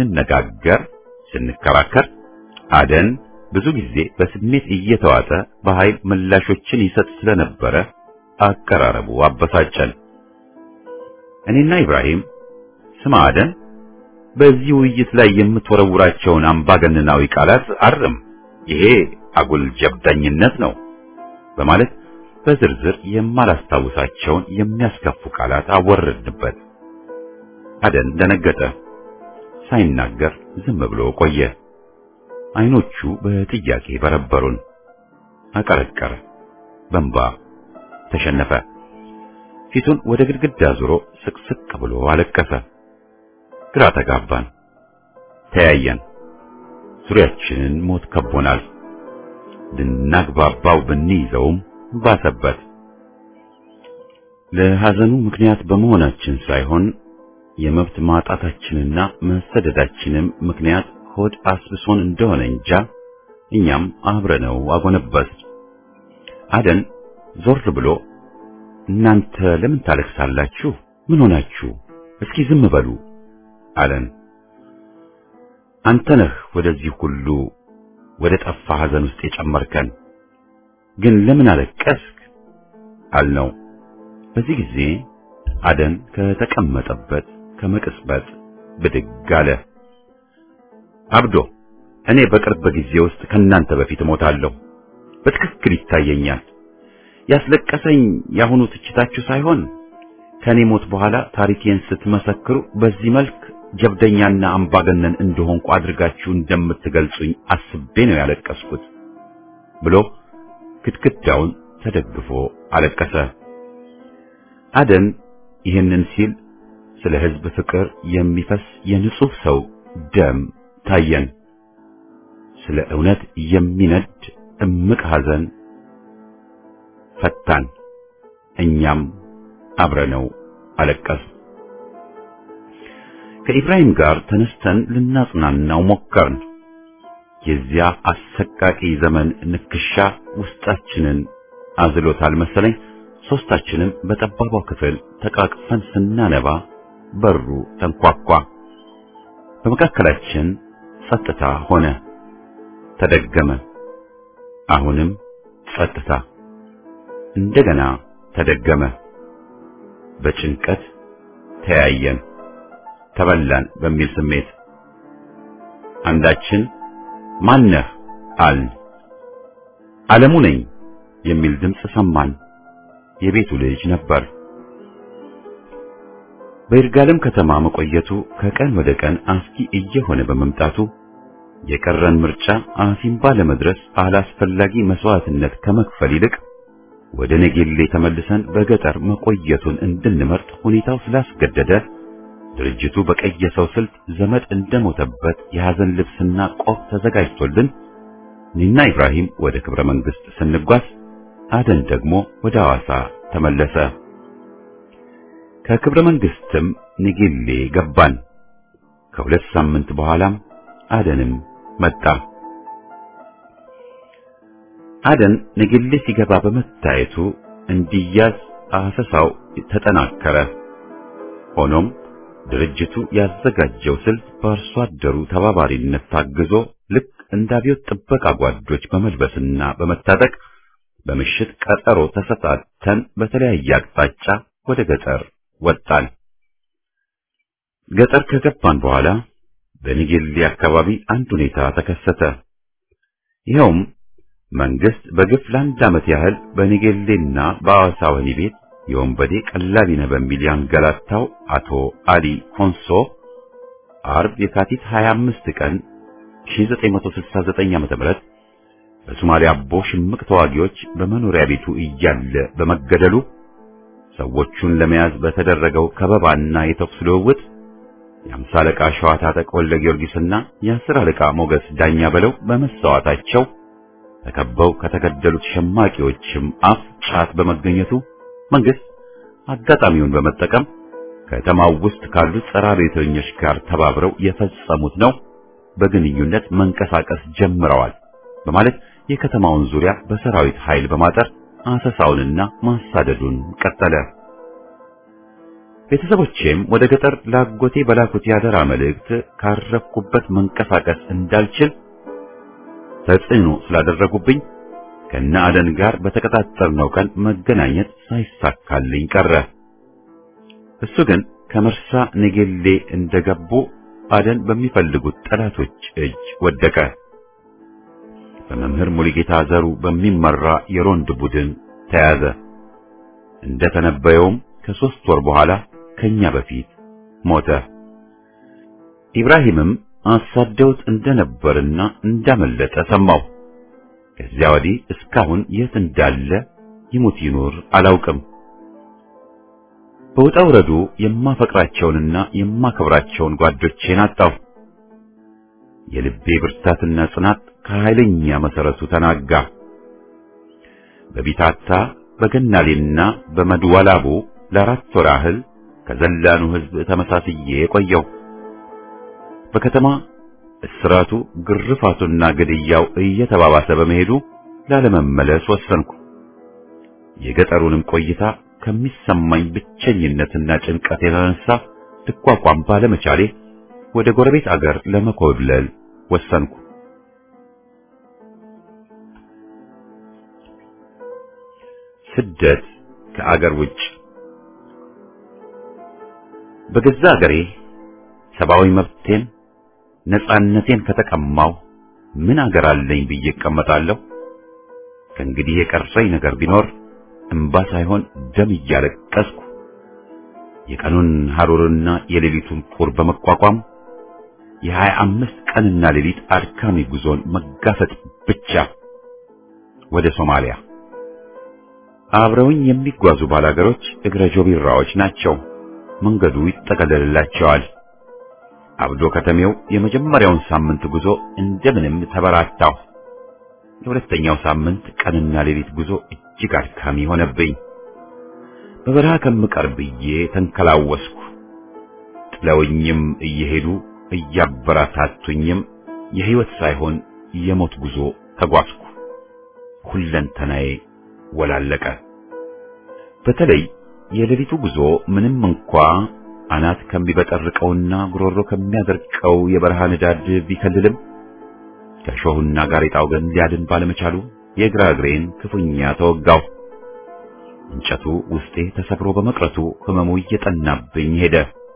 ስንከራከር አደን ብዙ ጊዜ በስሜት እየተዋጠ በኃይል ምላሾችን ይሰጥ ስለነበረ አቀራረቡ አበሳጨን። እኔና ኢብራሂም ስማ አደን፣ በዚህ ውይይት ላይ የምትወረውራቸውን አምባገነናዊ ቃላት አርም፣ ይሄ አጉል ጀብዳኝነት ነው በማለት በዝርዝር የማላስታውሳቸውን የሚያስከፉ ቃላት አወረድንበት። አደን ደነገጠ። ሳይናገር ዝም ብሎ ቆየ። አይኖቹ በጥያቄ በረበሩን። አቀረቀረ። በእንባ ተሸነፈ። ፊቱን ወደ ግድግዳ ዞሮ ስቅስቅ ብሎ አለቀሰ። ግራ ተጋባን። ተያየን። ዙሪያችንን ሞት ከቦናል። ልናግባባው ብንይዘውም ባሰበት። ለሐዘኑ ምክንያት በመሆናችን ሳይሆን የመብት ማጣታችንና መሰደዳችንም ምክንያት ሆድ አስብሶን እንደሆነ እንጃ እኛም አብረነው አጎነበስ። አደን ዞር ብሎ እናንተ ለምን ታለቅሳላችሁ? ምን ሆናችሁ? እስኪ ዝም በሉ አለን። አንተ ነህ ወደዚህ ሁሉ ወደ ጠፋ ሐዘን ውስጥ የጨመርከን። ግን ለምን አለቀስክ አልነው። በዚህ ጊዜ አደን ከተቀመጠበት ከመቅጽበት ብድግ አለ። አብዶ፣ እኔ በቅርብ ጊዜ ውስጥ ከናንተ በፊት እሞታለሁ። በትክክል ይታየኛል። ያስለቀሰኝ ያሁኑ ትችታችሁ ሳይሆን ከኔ ሞት በኋላ ታሪኬን ስትመሰክሩ በዚህ መልክ ጀብደኛና አምባገነን እንደሆንኩ አድርጋችሁ እንደምትገልጹኝ አስቤ ነው ያለቀስኩት ብሎ ክትክዳውን ተደግፎ አለቀሰ። አደን ይህንን ሲል ስለ ሕዝብ ፍቅር የሚፈስ የንጹህ ሰው ደም ታየን። ስለ እውነት የሚነድ እምቅ ሐዘን ፈታን። እኛም አብረነው አለቀስ። ከኢብራሂም ጋር ተነስተን ልናጽናናው ሞከርን። የዚያ አሰቃቂ ዘመን ንክሻ ውስጣችንን አዝሎታል መሰለኝ። ሶስታችንም በጠባባው ክፍል ተቃቅፈን ስናነባ በሩ ተንኳኳ። በመካከላችን ጸጥታ ሆነ። ተደገመ። አሁንም ጸጥታ። እንደገና ተደገመ። በጭንቀት ተያየን። ተበላን በሚል ስሜት አንዳችን ማነህ አልን። ዓለሙ ነኝ የሚል ድምፅ ሰማን። የቤቱ ልጅ ነበር። በይርጋለም ከተማ መቆየቱ ከቀን ወደ ቀን አስጊ እየሆነ በመምጣቱ የቀረን ምርጫ አሲምባ ለመድረስ አላስፈላጊ መስዋዕትነት ከመክፈል ይልቅ ወደ ነጌሌ ተመልሰን በገጠር መቆየቱን እንድንመርጥ ሁኔታው ስላስገደደ ድርጅቱ በቀየሰው ስልት ዘመድ እንደሞተበት የሐዘን ልብስና ቆብ ተዘጋጅቶልን እኔና ኢብራሂም ወደ ክብረ መንግስት ስንጓዝ አደን ደግሞ ወደ ሐዋሳ ተመለሰ። ከክብረ መንግስትም ነጌሌ ገባን። ከሁለት ሳምንት በኋላም አደንም መጣ። አደን ነጌሌ ሲገባ በመታየቱ እንዲያዝ አሰሳው ተጠናከረ። ሆኖም ድርጅቱ ያዘጋጀው ስልት በአርሶ አደሩ ተባባሪነት ታግዞ ልክ እንደ አብዮት ጥበቃ ጓዶች በመልበስና በመታጠቅ በምሽት ቀጠሮ ተሰጣተን በተለያየ አቅጣጫ ወደ ገጠር ወጣን። ገጠር ከገባን በኋላ በኒጌሌ አካባቢ አንድ ሁኔታ ተከሰተ። ይኸውም መንግስት በግፍ ለአንድ ዓመት ያህል በኒጌሌና በአዋሳ ወህኒ ቤት የወንበዴ ቀላቢነ በሚል ያንገላታው አቶ አሊ ኮንሶ አርብ የካቲት 25 ቀን 1969 ዓ.ም በሶማሊያ አቦ ሽምቅ ተዋጊዎች በመኖሪያ ቤቱ እያለ በመገደሉ ሰዎቹን ለመያዝ በተደረገው ከበባና የተኩስ ልውውጥ የአምሳ አለቃ ሸዋ ታጠቅ ወልደ ጊዮርጊስና የአስር አለቃ ሞገስ ዳኛ በለው በመሰዋታቸው ተከበው ከተገደሉት ሸማቂዎችም አፍ ጫት በመገኘቱ መንግስት አጋጣሚውን በመጠቀም ከተማው ውስጥ ካሉት ጸረ አብዮተኞች ጋር ተባብረው የፈጸሙት ነው፣ በግንኙነት መንቀሳቀስ ጀምረዋል በማለት የከተማውን ዙሪያ በሰራዊት ኃይል በማጠር አሰሳውንና ማሳደዱን ቀጠለ። ቤተሰቦቼም ወደ ገጠር ላጎቴ በላኩት ያደራ መልእክት ካረፍኩበት መንቀሳቀስ እንዳልችል ተጽዕኖ ስላደረጉብኝ ከነ አደን ጋር በተቀጣጠርነው ቀን መገናኘት ሳይሳካልኝ ቀረ። እሱ ግን ከመርሳ ኔጌሌ እንደገቡ አደን በሚፈልጉት ጠላቶች እጅ ወደቀ። በመምህር ሙሉጌታ ዘሩ በሚመራ የሮንድ ቡድን ተያዘ። እንደተነበየውም ከ3 ወር በኋላ ከኛ በፊት ሞተ። ኢብራሂምም አሳደውት እንደነበርና እንዳመለጠ ሰማው። ከዚያ ወዲህ እስካሁን የት እንዳለ ይሙት ይኖር አላውቅም። በውጣው ረዱ የማፈቅራቸውንና የማከብራቸውን ጓዶቼን አጣሁ። የልቤ ብርታትና ጽናት ከኃይለኛ መሰረቱ ተናጋ። በቢታታ በገናሌና በመድወላቡ ለ4 ወር ያህል ከዘላኑ ሕዝብ ተመሳስዬ ቆየሁ። በከተማ እስራቱ ግርፋቱና ግድያው እየተባባሰ በመሄዱ ላለመመለስ ወሰንኩ። የገጠሩንም ቆይታ ከሚሰማኝ ብቸኝነትና ጭንቀት የተነሳ ልቋቋም ባለመቻሌ ወደ ጎረቤት አገር ለመኮብለል ወሰንኩ። ስደት ከአገር ውጭ። በገዛ አገሬ ሰብአዊ መብቴን ነፃነቴን ከተቀማው ምን አገር አለኝ ብዬ እቀመጣለሁ? ከእንግዲህ የቀረኝ ነገር ቢኖር እንባ ሳይሆን ደም እያለቀስኩ የቀኑን ሐሩርና የሌሊቱን ቁር በመቋቋም የ25 ቀንና ሌሊት አድካሚ ጉዞን መጋፈጥ ብቻ ወደ ሶማሊያ። አብረውኝ የሚጓዙ ባላገሮች እግረ ጆቢራዎች ናቸው። መንገዱ ይጠቀለልላቸዋል። አብዶ ከተሜው የመጀመሪያውን ሳምንት ጉዞ እንደምንም ተበራታሁ። የሁለተኛው ሳምንት ቀንና ሌሊት ጉዞ እጅግ አድካሚ ሆነብኝ። በበረሃ ከምቀር ብዬ ተንከላወስኩ። ጥለውኝም እየሄዱ እያበረታቱኝም የህይወት ሳይሆን የሞት ጉዞ ተጓዝኩ። ሁለንተናዬ ወላለቀ። በተለይ የሌሊቱ ጉዞ ምንም እንኳ አናት ከሚበጠርቀውና ጉሮሮ ከሚያደርቀው የበረሃ ንዳድ ቢከልልም ከሾሁና ጋሬጣው ግን ሊያድን ባለመቻሉ የግራ እግሬን ክፉኛ ተወጋው። እንጨቱ ውስጤ ተሰብሮ በመቅረቱ ህመሙ እየጠናብኝ ሄደ።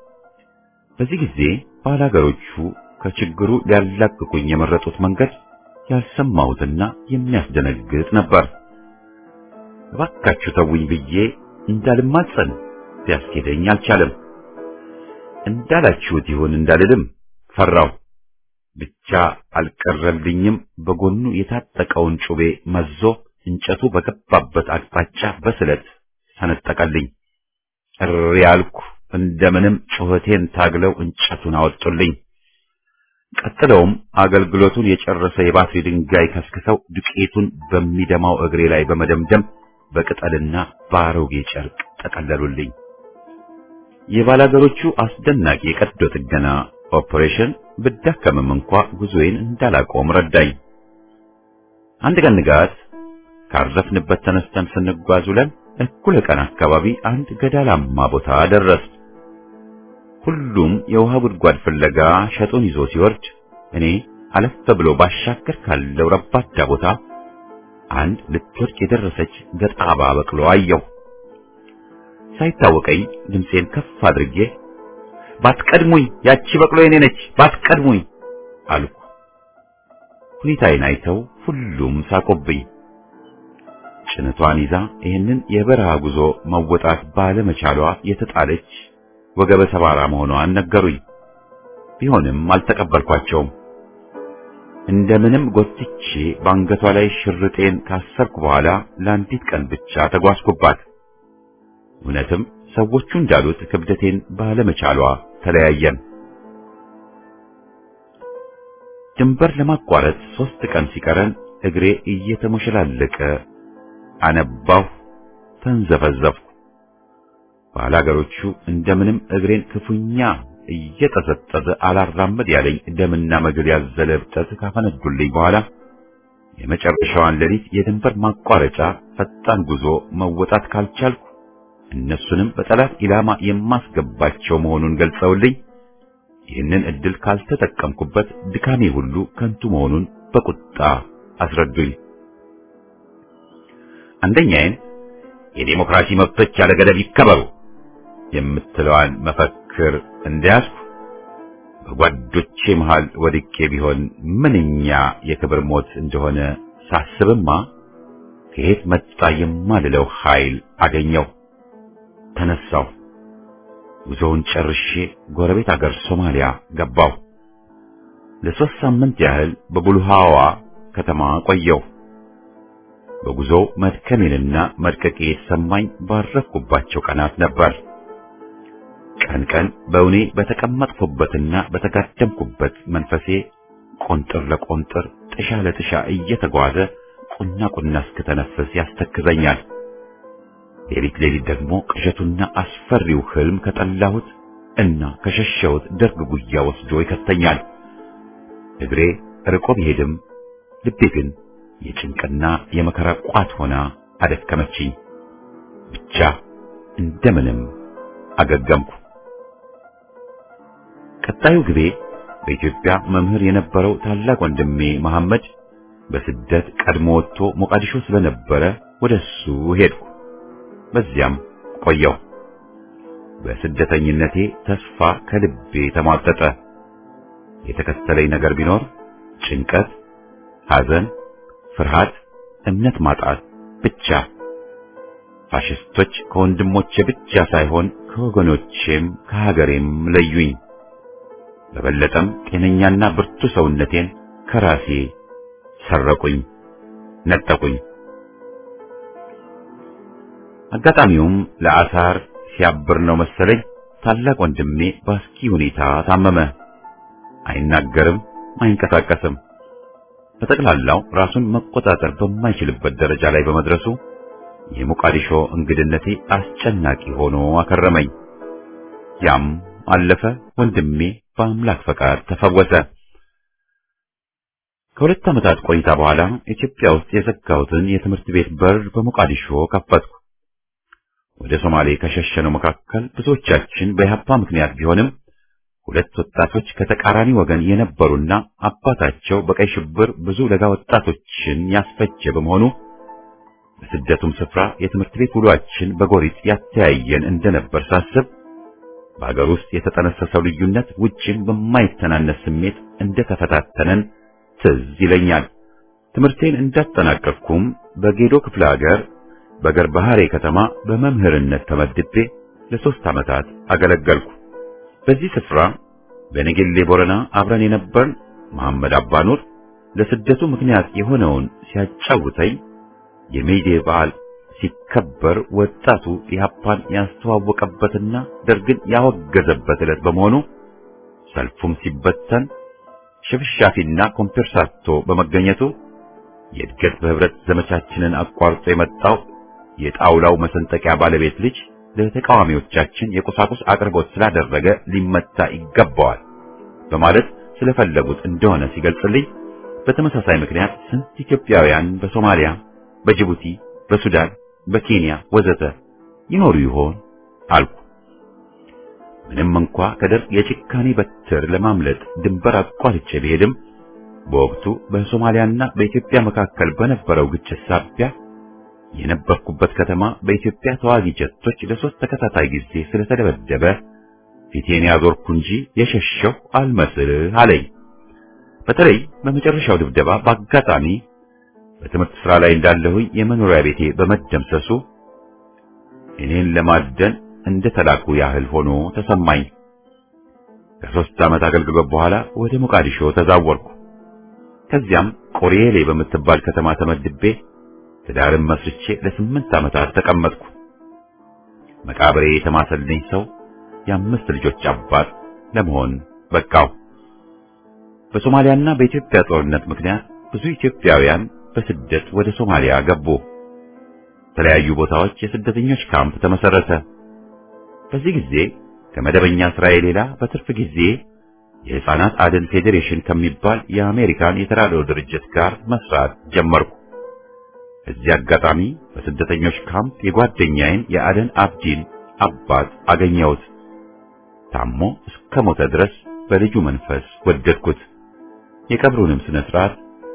በዚህ ጊዜ ባላገሮቹ ከችግሩ ሊያላቅቁኝ የመረጡት መንገድ ያልሰማሁትና የሚያስደነግጥ ነበር። እባካችሁ ተውኝ ብዬ እንዳልማጸን ሊያስኬደኝ አልቻለም። እንዳላችሁት ይሁን እንዳልልም ፈራው። ብቻ አልቀረልኝም። በጎኑ የታጠቀውን ጩቤ መዞ እንጨቱ በገባበት አቅጣጫ በስለት ሰነጠቀልኝ። እሪ ያልኩ። እንደምንም ጩኸቴን ታግለው እንጨቱን አወጡልኝ። ቀጥለውም አገልግሎቱን የጨረሰ የባትሪ ድንጋይ ከስክሰው ዱቄቱን በሚደማው እግሬ ላይ በመደምደም በቅጠልና በአሮጌ ጨርቅ ጠቀለሉልኝ። የባላገሮቹ አስደናቂ የቀዶ ጥገና ኦፕሬሽን ብዳከምም እንኳ ጉዞዬን እንዳላቆም ረዳኝ። አንድ ቀን ንጋት ካረፍንበት ተነስተን ስንጓዝ ውለን እኩለ ቀን አካባቢ አንድ ገዳላማ ቦታ ደረስ። ሁሉም የውሃ ጉድጓድ ፍለጋ ሸጡን ይዞ ሲወርድ እኔ አለፍ ብሎ ባሻገር ካለው ረባዳ ቦታ አንድ ልትወድቅ የደረሰች ገጣባ በቅሎ አየሁ። ሳይታወቀኝ ድምፄን ከፍ አድርጌ ባትቀድሙኝ፣ ያቺ በቅሎ የኔ ነች፣ ባትቀድሙኝ አልኩ። ሁኔታዬን አይተው ሁሉም ሳቆብኝ። ጭነቷን ይዛ ይህንን የበረሃ ጉዞ መወጣት ባለመቻሏ የተጣለች ወገበ ሰባራ መሆኗን ነገሩኝ። ቢሆንም አልተቀበልኳቸውም። እንደምንም ጎትቼ በአንገቷ ላይ ሽርጤን ካሰርኩ በኋላ ለአንዲት ቀን ብቻ ተጓዝኩባት። እውነትም ሰዎቹ እንዳሉት ክብደቴን ባለመቻሏ ተለያየን። ድንበር ለማቋረጥ 3 ቀን ሲቀረን እግሬ እየተሞሸላለቀ አነባሁ፣ ተንዘፈዘፍኩ። ባላገሮቹ እንደምንም እግሬን ክፉኛ እየተሰጠዘ አላራመድ ያለኝ ደምና መግል ያዘለ እብጠት ካፈነዱልኝ በኋላ የመጨረሻዋን ሌሊት የድንበር ማቋረጫ ፈጣን ጉዞ መወጣት ካልቻልኩ እነሱንም በጠላት ኢላማ የማስገባቸው መሆኑን ገልጸውልኝ ይህንን እድል ካልተጠቀምኩበት ድካሜ ሁሉ ከንቱ መሆኑን በቁጣ አስረዱኝ። አንደኛዬን የዲሞክራሲ መብቶች ያለ ገደብ ይከበሩ የምትለዋን መፈክር እንደያዝኩ በጓዶቼ መሃል ወድቄ ቢሆን ምንኛ የክብር ሞት እንደሆነ ሳስብማ ከየት መጣ የማልለው ኃይል አገኘው። ተነሳሁ። ጉዞውን ጨርሼ ጎረቤት አገር ሶማሊያ ገባሁ። ለ3 ሳምንት ያህል በቡልሃዋ ከተማ ቆየሁ። በጉዞው መድከሜንና መድቀቄ የተሰማኝ ባረፍኩባቸው ቀናት ነበር። ቀን ቀን በእውኔ በተቀመጥኩበትና በተጋደምኩበት መንፈሴ ቆንጥር ለቆንጥር ጥሻ ለጥሻ እየተጓዘ ቁና ቁና እስክተነፍስ ያስተክዘኛል። ሌሊት ሌሊት ደግሞ ቅዠቱና አስፈሪው ህልም ከጠላሁት እና ከሸሸሁት ደርግ ጉያ ወስዶ ይከተኛል። እግሬ ርቆ ቢሄድም ልቤ ግን የጭንቅና የመከራ ቋት ሆና አደከመችኝ። ብቻ እንደምንም አገገምኩ። ቀጣዩ ግቤ በኢትዮጵያ መምህር የነበረው ታላቅ ወንድሜ መሐመድ በስደት ቀድሞ ወጥቶ ሞቃዲሾ ስለነበረ ወደሱ ሄድኩ። በዚያም ቆየሁ። በስደተኝነቴ ተስፋ ከልቤ ተሟጠጠ። የተከተለኝ ነገር ቢኖር ጭንቀት፣ ሐዘን፣ ፍርሃት፣ እምነት ማጣት ብቻ። ፋሽስቶች ከወንድሞቼ ብቻ ሳይሆን ከወገኖቼም ከሀገሬም ለዩኝ። በበለጠም ጤነኛና ብርቱ ሰውነቴን ከራሴ ሰረቁኝ፣ ነጠቁኝ። አጋጣሚውም ለአሳር ሲያብር ነው መሰለኝ ታላቅ ወንድሜ በአስኪ ሁኔታ ታመመ። አይናገርም፣ አይንቀሳቀስም። በጠቅላላው ራሱን መቆጣጠር በማይችልበት ደረጃ ላይ በመድረሱ የሞቃዲሾ እንግድነቴ አስጨናቂ ሆኖ አከረመኝ። ያም አለፈ። ወንድሜ በአምላክ ፈቃድ ተፈወሰ። ከ2 ዓመታት ቆይታ በኋላ ኢትዮጵያ ውስጥ የዘጋሁትን የትምህርት ቤት በር በሞቃዲሾ ከፈትኩ። ወደ ሶማሌ ከሸሸነው መካከል ብዙዎቻችን በኢህአፓ ምክንያት ቢሆንም 2 ወጣቶች ከተቃራኒ ወገን የነበሩና አባታቸው በቀይ ሽብር ብዙ ለጋ ወጣቶችን ያስፈጀ በመሆኑ በስደቱም ስፍራ የትምህርት ቤት ውሏችን በጎሪጥ ያተያየን እንደነበር ሳስብ በአገር ውስጥ የተጠነሰሰው ልዩነት ውጭም በማይተናነስ ስሜት እንደተፈታተነን ትዝ ይለኛል። ትምህርቴን እንዳጠናቀቅኩም በጌዶ ክፍለ ሀገር በገርባሃሬ ከተማ በመምህርነት ተመድቤ ለ3 ዓመታት አገለገልኩ። በዚህ ስፍራ በነገሌ ቦረና አብረን የነበርን መሐመድ አባኑር ለስደቱ ምክንያት የሆነውን ሲያጫውተኝ የሜዴ በዓል ሲከበር ወጣቱ ኢህአፓን ያስተዋወቀበትና ደርግን ያወገዘበት ዕለት በመሆኑ ሰልፉም ሲበተን ሽብሻፊና ኮምፐርሳቶ በመገኘቱ የእድገት በህብረት ዘመቻችንን አቋርጦ የመጣው የጣውላው መሰንጠቂያ ባለቤት ልጅ ለተቃዋሚዎቻችን የቁሳቁስ አቅርቦት ስላደረገ ሊመታ ይገባዋል በማለት ስለፈለጉት እንደሆነ ሲገልጽልኝ፣ በተመሳሳይ ምክንያት ስንት ኢትዮጵያውያን በሶማሊያ፣ በጅቡቲ፣ በሱዳን፣ በኬንያ ወዘተ ይኖሩ ይሆን አልኩ። ምንም እንኳ ከደርግ የጭካኔ በትር ለማምለጥ ድንበር አቋርጬ ብሄድም በወቅቱ በሶማሊያና በኢትዮጵያ መካከል በነበረው ግጭት ሳቢያ የነበርኩበት ከተማ በኢትዮጵያ ተዋጊ ጀቶች ለ3 ተከታታይ ጊዜ ስለተደበደበ ፊቴን ያዞርኩ እንጂ የሸሸሁ አልመስልህ አለኝ። በተለይ በመጨረሻው ድብደባ በአጋጣሚ በትምህርት ስራ ላይ እንዳለሁኝ የመኖሪያ ቤቴ በመደምሰሱ እኔን ለማደን እንደተላኩ ያህል ሆኖ ተሰማኝ። ከ3 ዓመት አገልግሎት በኋላ ወደ ሞቃዲሾ ተዛወርኩ። ከዚያም ቆሪዬሌ በምትባል ከተማ ተመድቤ ትዳርም መስርቼ ለ8 ዓመታት ተቀመጥኩ። መቃብሬ የተማሰልኝ ሰው የ5 ልጆች አባት ለመሆን በቃው። በሶማሊያና በኢትዮጵያ ጦርነት ምክንያት ብዙ ኢትዮጵያውያን በስደት ወደ ሶማሊያ ገቡ። የተለያዩ ቦታዎች የስደተኞች ካምፕ ተመሰረተ። በዚህ ጊዜ ከመደበኛ ስራዬ ሌላ በትርፍ ጊዜ የሕፃናት አድን ፌዴሬሽን ከሚባል የአሜሪካን የተራድኦ ድርጅት ጋር መስራት ጀመርኩ። እዚህ አጋጣሚ በስደተኞች ካምፕ የጓደኛዬን የአደን አብዲን አባት አገኘሁት። ታሞ እስከ ሞተ ድረስ በልጁ መንፈስ ወደድኩት። የቀብሩንም ስነ ስርዓት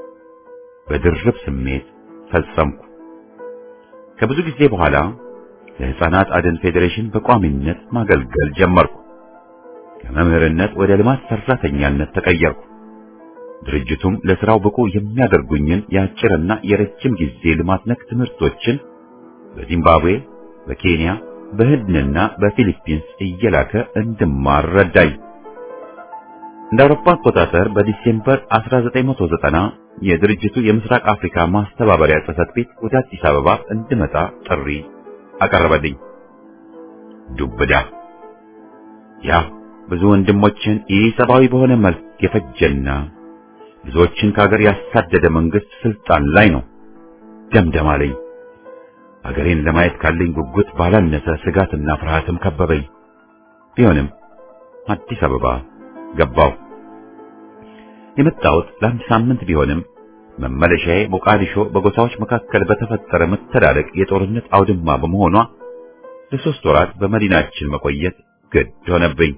በድርብ ስሜት ፈጸምኩ። ከብዙ ጊዜ በኋላ ለሕፃናት አድን ፌዴሬሽን በቋሚነት ማገልገል ጀመርኩ። ከመምህርነት ወደ ልማት ሰራተኛነት ተቀየርኩ። ድርጅቱም ለስራው ብቁ የሚያደርጉኝን የአጭርና የረጅም ጊዜ ልማት ነክ ትምህርቶችን በዚምባብዌ፣ በኬንያ፣ በህንድና በፊሊፒንስ እየላከ እንድማር ረዳኝ። እንደ አውሮፓ አቆጣጠር በዲሴምበር 1990 የድርጅቱ የምስራቅ አፍሪካ ማስተባበሪያ ጽሕፈት ቤት ወደ አዲስ አበባ እንድመጣ ጥሪ አቀረበልኝ። ዱብዳ ያ ብዙ ወንድሞችን ኢሰብአዊ በሆነ መልክ የፈጀና ብዙዎችን ከሀገር ያሳደደ መንግስት ስልጣን ላይ ነው። ደምደም አለኝ። ሀገሬን ለማየት ካለኝ ጉጉት ባላነሰ ስጋትና ፍርሃትም ከበበኝ። ቢሆንም አዲስ አበባ ገባው። የመጣሁት ለአንድ ሳምንት ቢሆንም መመለሻዬ ሞቃዲሾ በጎሳዎች መካከል በተፈጠረ መተላለቅ የጦርነት አውድማ በመሆኗ ለ3 ወራት በመዲናችን መቆየት ግድ ሆነብኝ።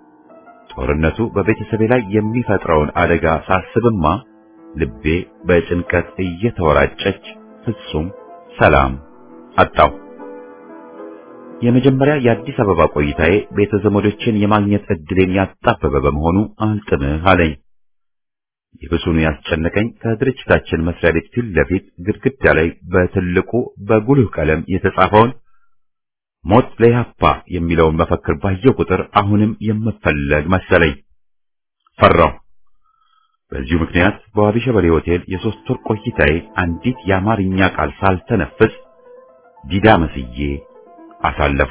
ጦርነቱ በቤተሰቤ ላይ የሚፈጥረውን አደጋ ሳስብማ ልቤ በጭንቀት እየተወራጨች ፍጹም ሰላም አጣሁ። የመጀመሪያ የአዲስ አበባ ቆይታዬ ቤተ ዘመዶችን የማግኘት እድሌን ያጣበበ በመሆኑ አልጥምህ አለኝ። ይብሱኑ ያስጨነቀኝ ከድርጅታችን መስሪያ ቤት ፊት ለፊት ግድግዳ ላይ በትልቁ በጉልህ ቀለም የተጻፈውን ሞት ለኢህአፓ የሚለውን መፈክር ባየው ቁጥር አሁንም የምፈለግ መሰለኝ። ፈራሁ። በዚሁ ምክንያት በዋቢ ሸበሌ ሆቴል የ3 ወር ቆይታዬ አንዲት የአማርኛ ቃል ሳልተነፍስ ዲዳ መስዬ አሳለፍኩ።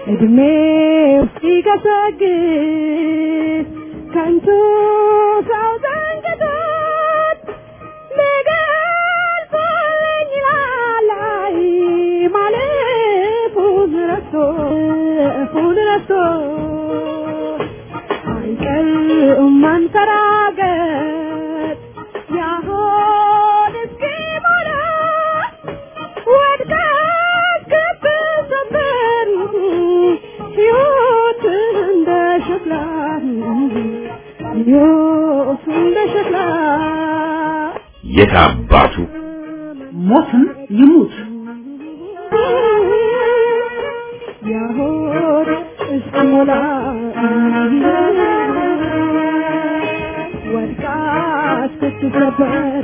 እድሜው ሲገሰግስ ከንቱ ሰው ዘንግቶት ልገልጸኝ ላላይ ማለፉን ረስቶ አይቀርም መንፈራገጥ ያሆን እስኪሞላ ወድቃ እስክትሰበር ሕይወት እንደ ሸክላ የታባቱ ሞትም ይሙት ያሆን እስኪሞላ ወድቃ እስክትሰበር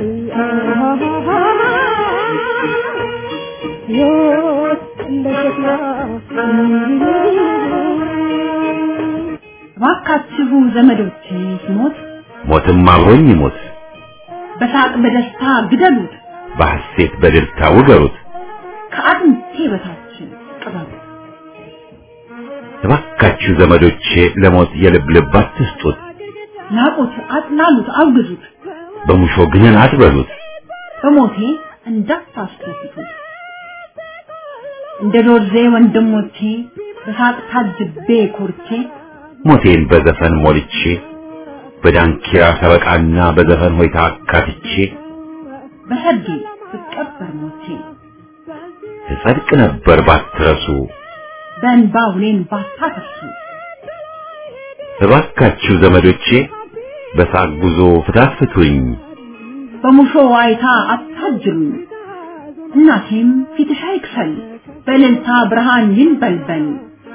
ሕይወት እንደ ሸክላ እባካችሁ ዘመዶቼ ሲሞት ሞትም አብሮኝ ይሞት በሳቅ በደስታ ግደሉት በሐሴት በድልታ ውገሩት ከአጥንቴ በታች ቅበሩት እባካችሁ ዘመዶቼ ለሞት የልብ ልብ አትስጡት ናቁት አጥላሉት አውግዙት በሙሾ ግንን አትበሉት በሞቴ እንዳታስደስቱት እንደ ዶርዜ ወንድሞቼ በሳቅ ታጅቤ ኮርቼ ሞቴን በዘፈን ሞልቼ በዳንኪራ ሰበቃና በዘፈን ሆይታ አካትቼ በሰርጌ ስቀበር ሞቼ ትጸድቅ ነበር ባትረሱ በእንባ ውሌን ባታፈሱ እባካችሁ ዘመዶቼ በሳቅ ጉዞ ፍታፍቱኝ በሙሾ ዋይታ አታጅሩኝ እናቴም ፊትሽ አይክፈል በእልልታ ብርሃን ይንበልበል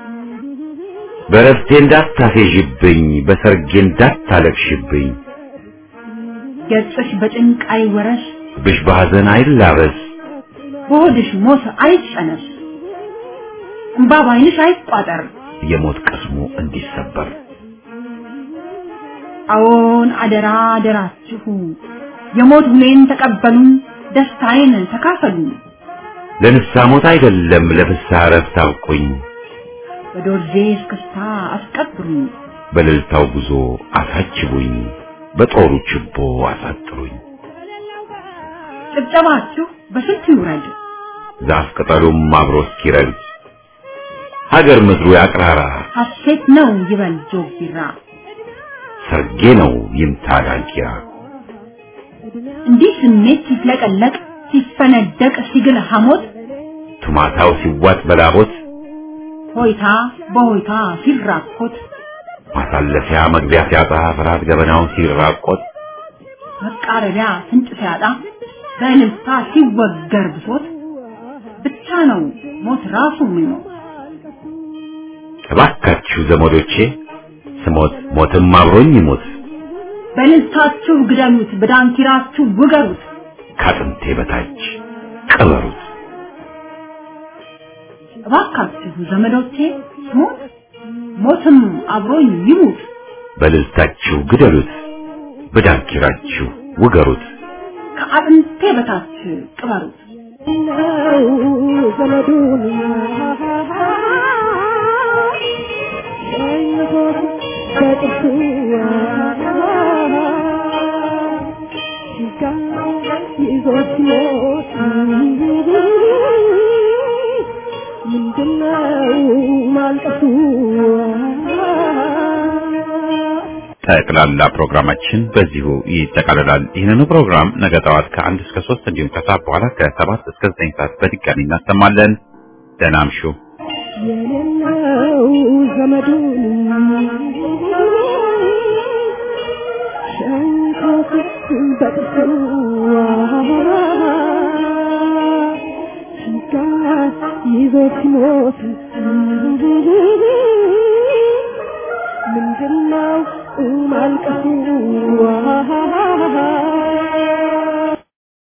በረፍቴ እንዳታፌዥብኝ በሰርጌ እንዳታለቅሽብኝ ገጽሽ በጭንቅ አይወረስ ብሽ በሐዘን አይላበስ በሆድሽ ሞት አይጨነስ እንባ ባይንሽ አይቋጠር የሞት ቅስሙ እንዲሰበር አዎን አደራ አደራችሁ የሞት ሁሌን ተቀበሉ ደስታዬን ተካፈሉ ለንስሐ ሞት አይደለም ለፍስሐ ዕረፍት አብቁኝ በዶርዜ እስክስታ አስቀብሩኝ በእልልታው ጉዞ አሳጅቡኝ በጦሩ ችቦ አሳጥሩኝ ጭብጨባችሁ በስንት ይውረድ ዛፍ ቅጠሉም አብሮ እስኪረግድ ሀገር ምድሩ ያቅራራ ሐሴት ነው ይበል ጆቢራ ሰርጌ ነው ይምታ ዳንኪራ እንዲህ ስሜት ሲፍለቀለቅ ሲፈነደቅ ሲግል ሐሞት ቱማታው ሲዋጥ በላቦት ሆይታ በሆይታ ሲራኮት ማሳለፊያ መግቢያ ሲያጣ ፍርሃት ገበናው ሲራቆት መቃረቢያ ፍንጭ ሲያጣ በእልልታ ሲወገር ብሶት ብቻ ነው ሞት ራሱ ምኞት እባካችሁ ዘመዶቼ ስሞት ሞትም አብሮኝ ይሞት በእልልታችሁ ግደሉት በዳንኪራችሁ ውገሩት ከአጥንቴ በታች ቅበሩት እባካችሁ ዘመዶቼ ሞት ሞትም አብሮኝ ይሙት በእልልታችሁ ግደሉት በዳንኪራችሁ ውገሩት ከአጥንቴ በታች ቅበሩት ዘመዱን በጥርሱ ይዞት ሞት ምንድነው ማልቀሱ ጠቅላላ ፕሮግራማችን በዚሁ ይጠቃልላል። ይህንኑ ፕሮግራም ነገ ጠዋት ከ1 እስከ 3 እንዲሁም ከሰዓት በኋላ ከ7 እስከ 9 ሰዓት በድጋሚ እናሰማለን። ደህና እምሹ። የሌለው ዘመዱን ሸንኮት በጥርሱ ይዞት ሞት ምንድነው ማልቀሱ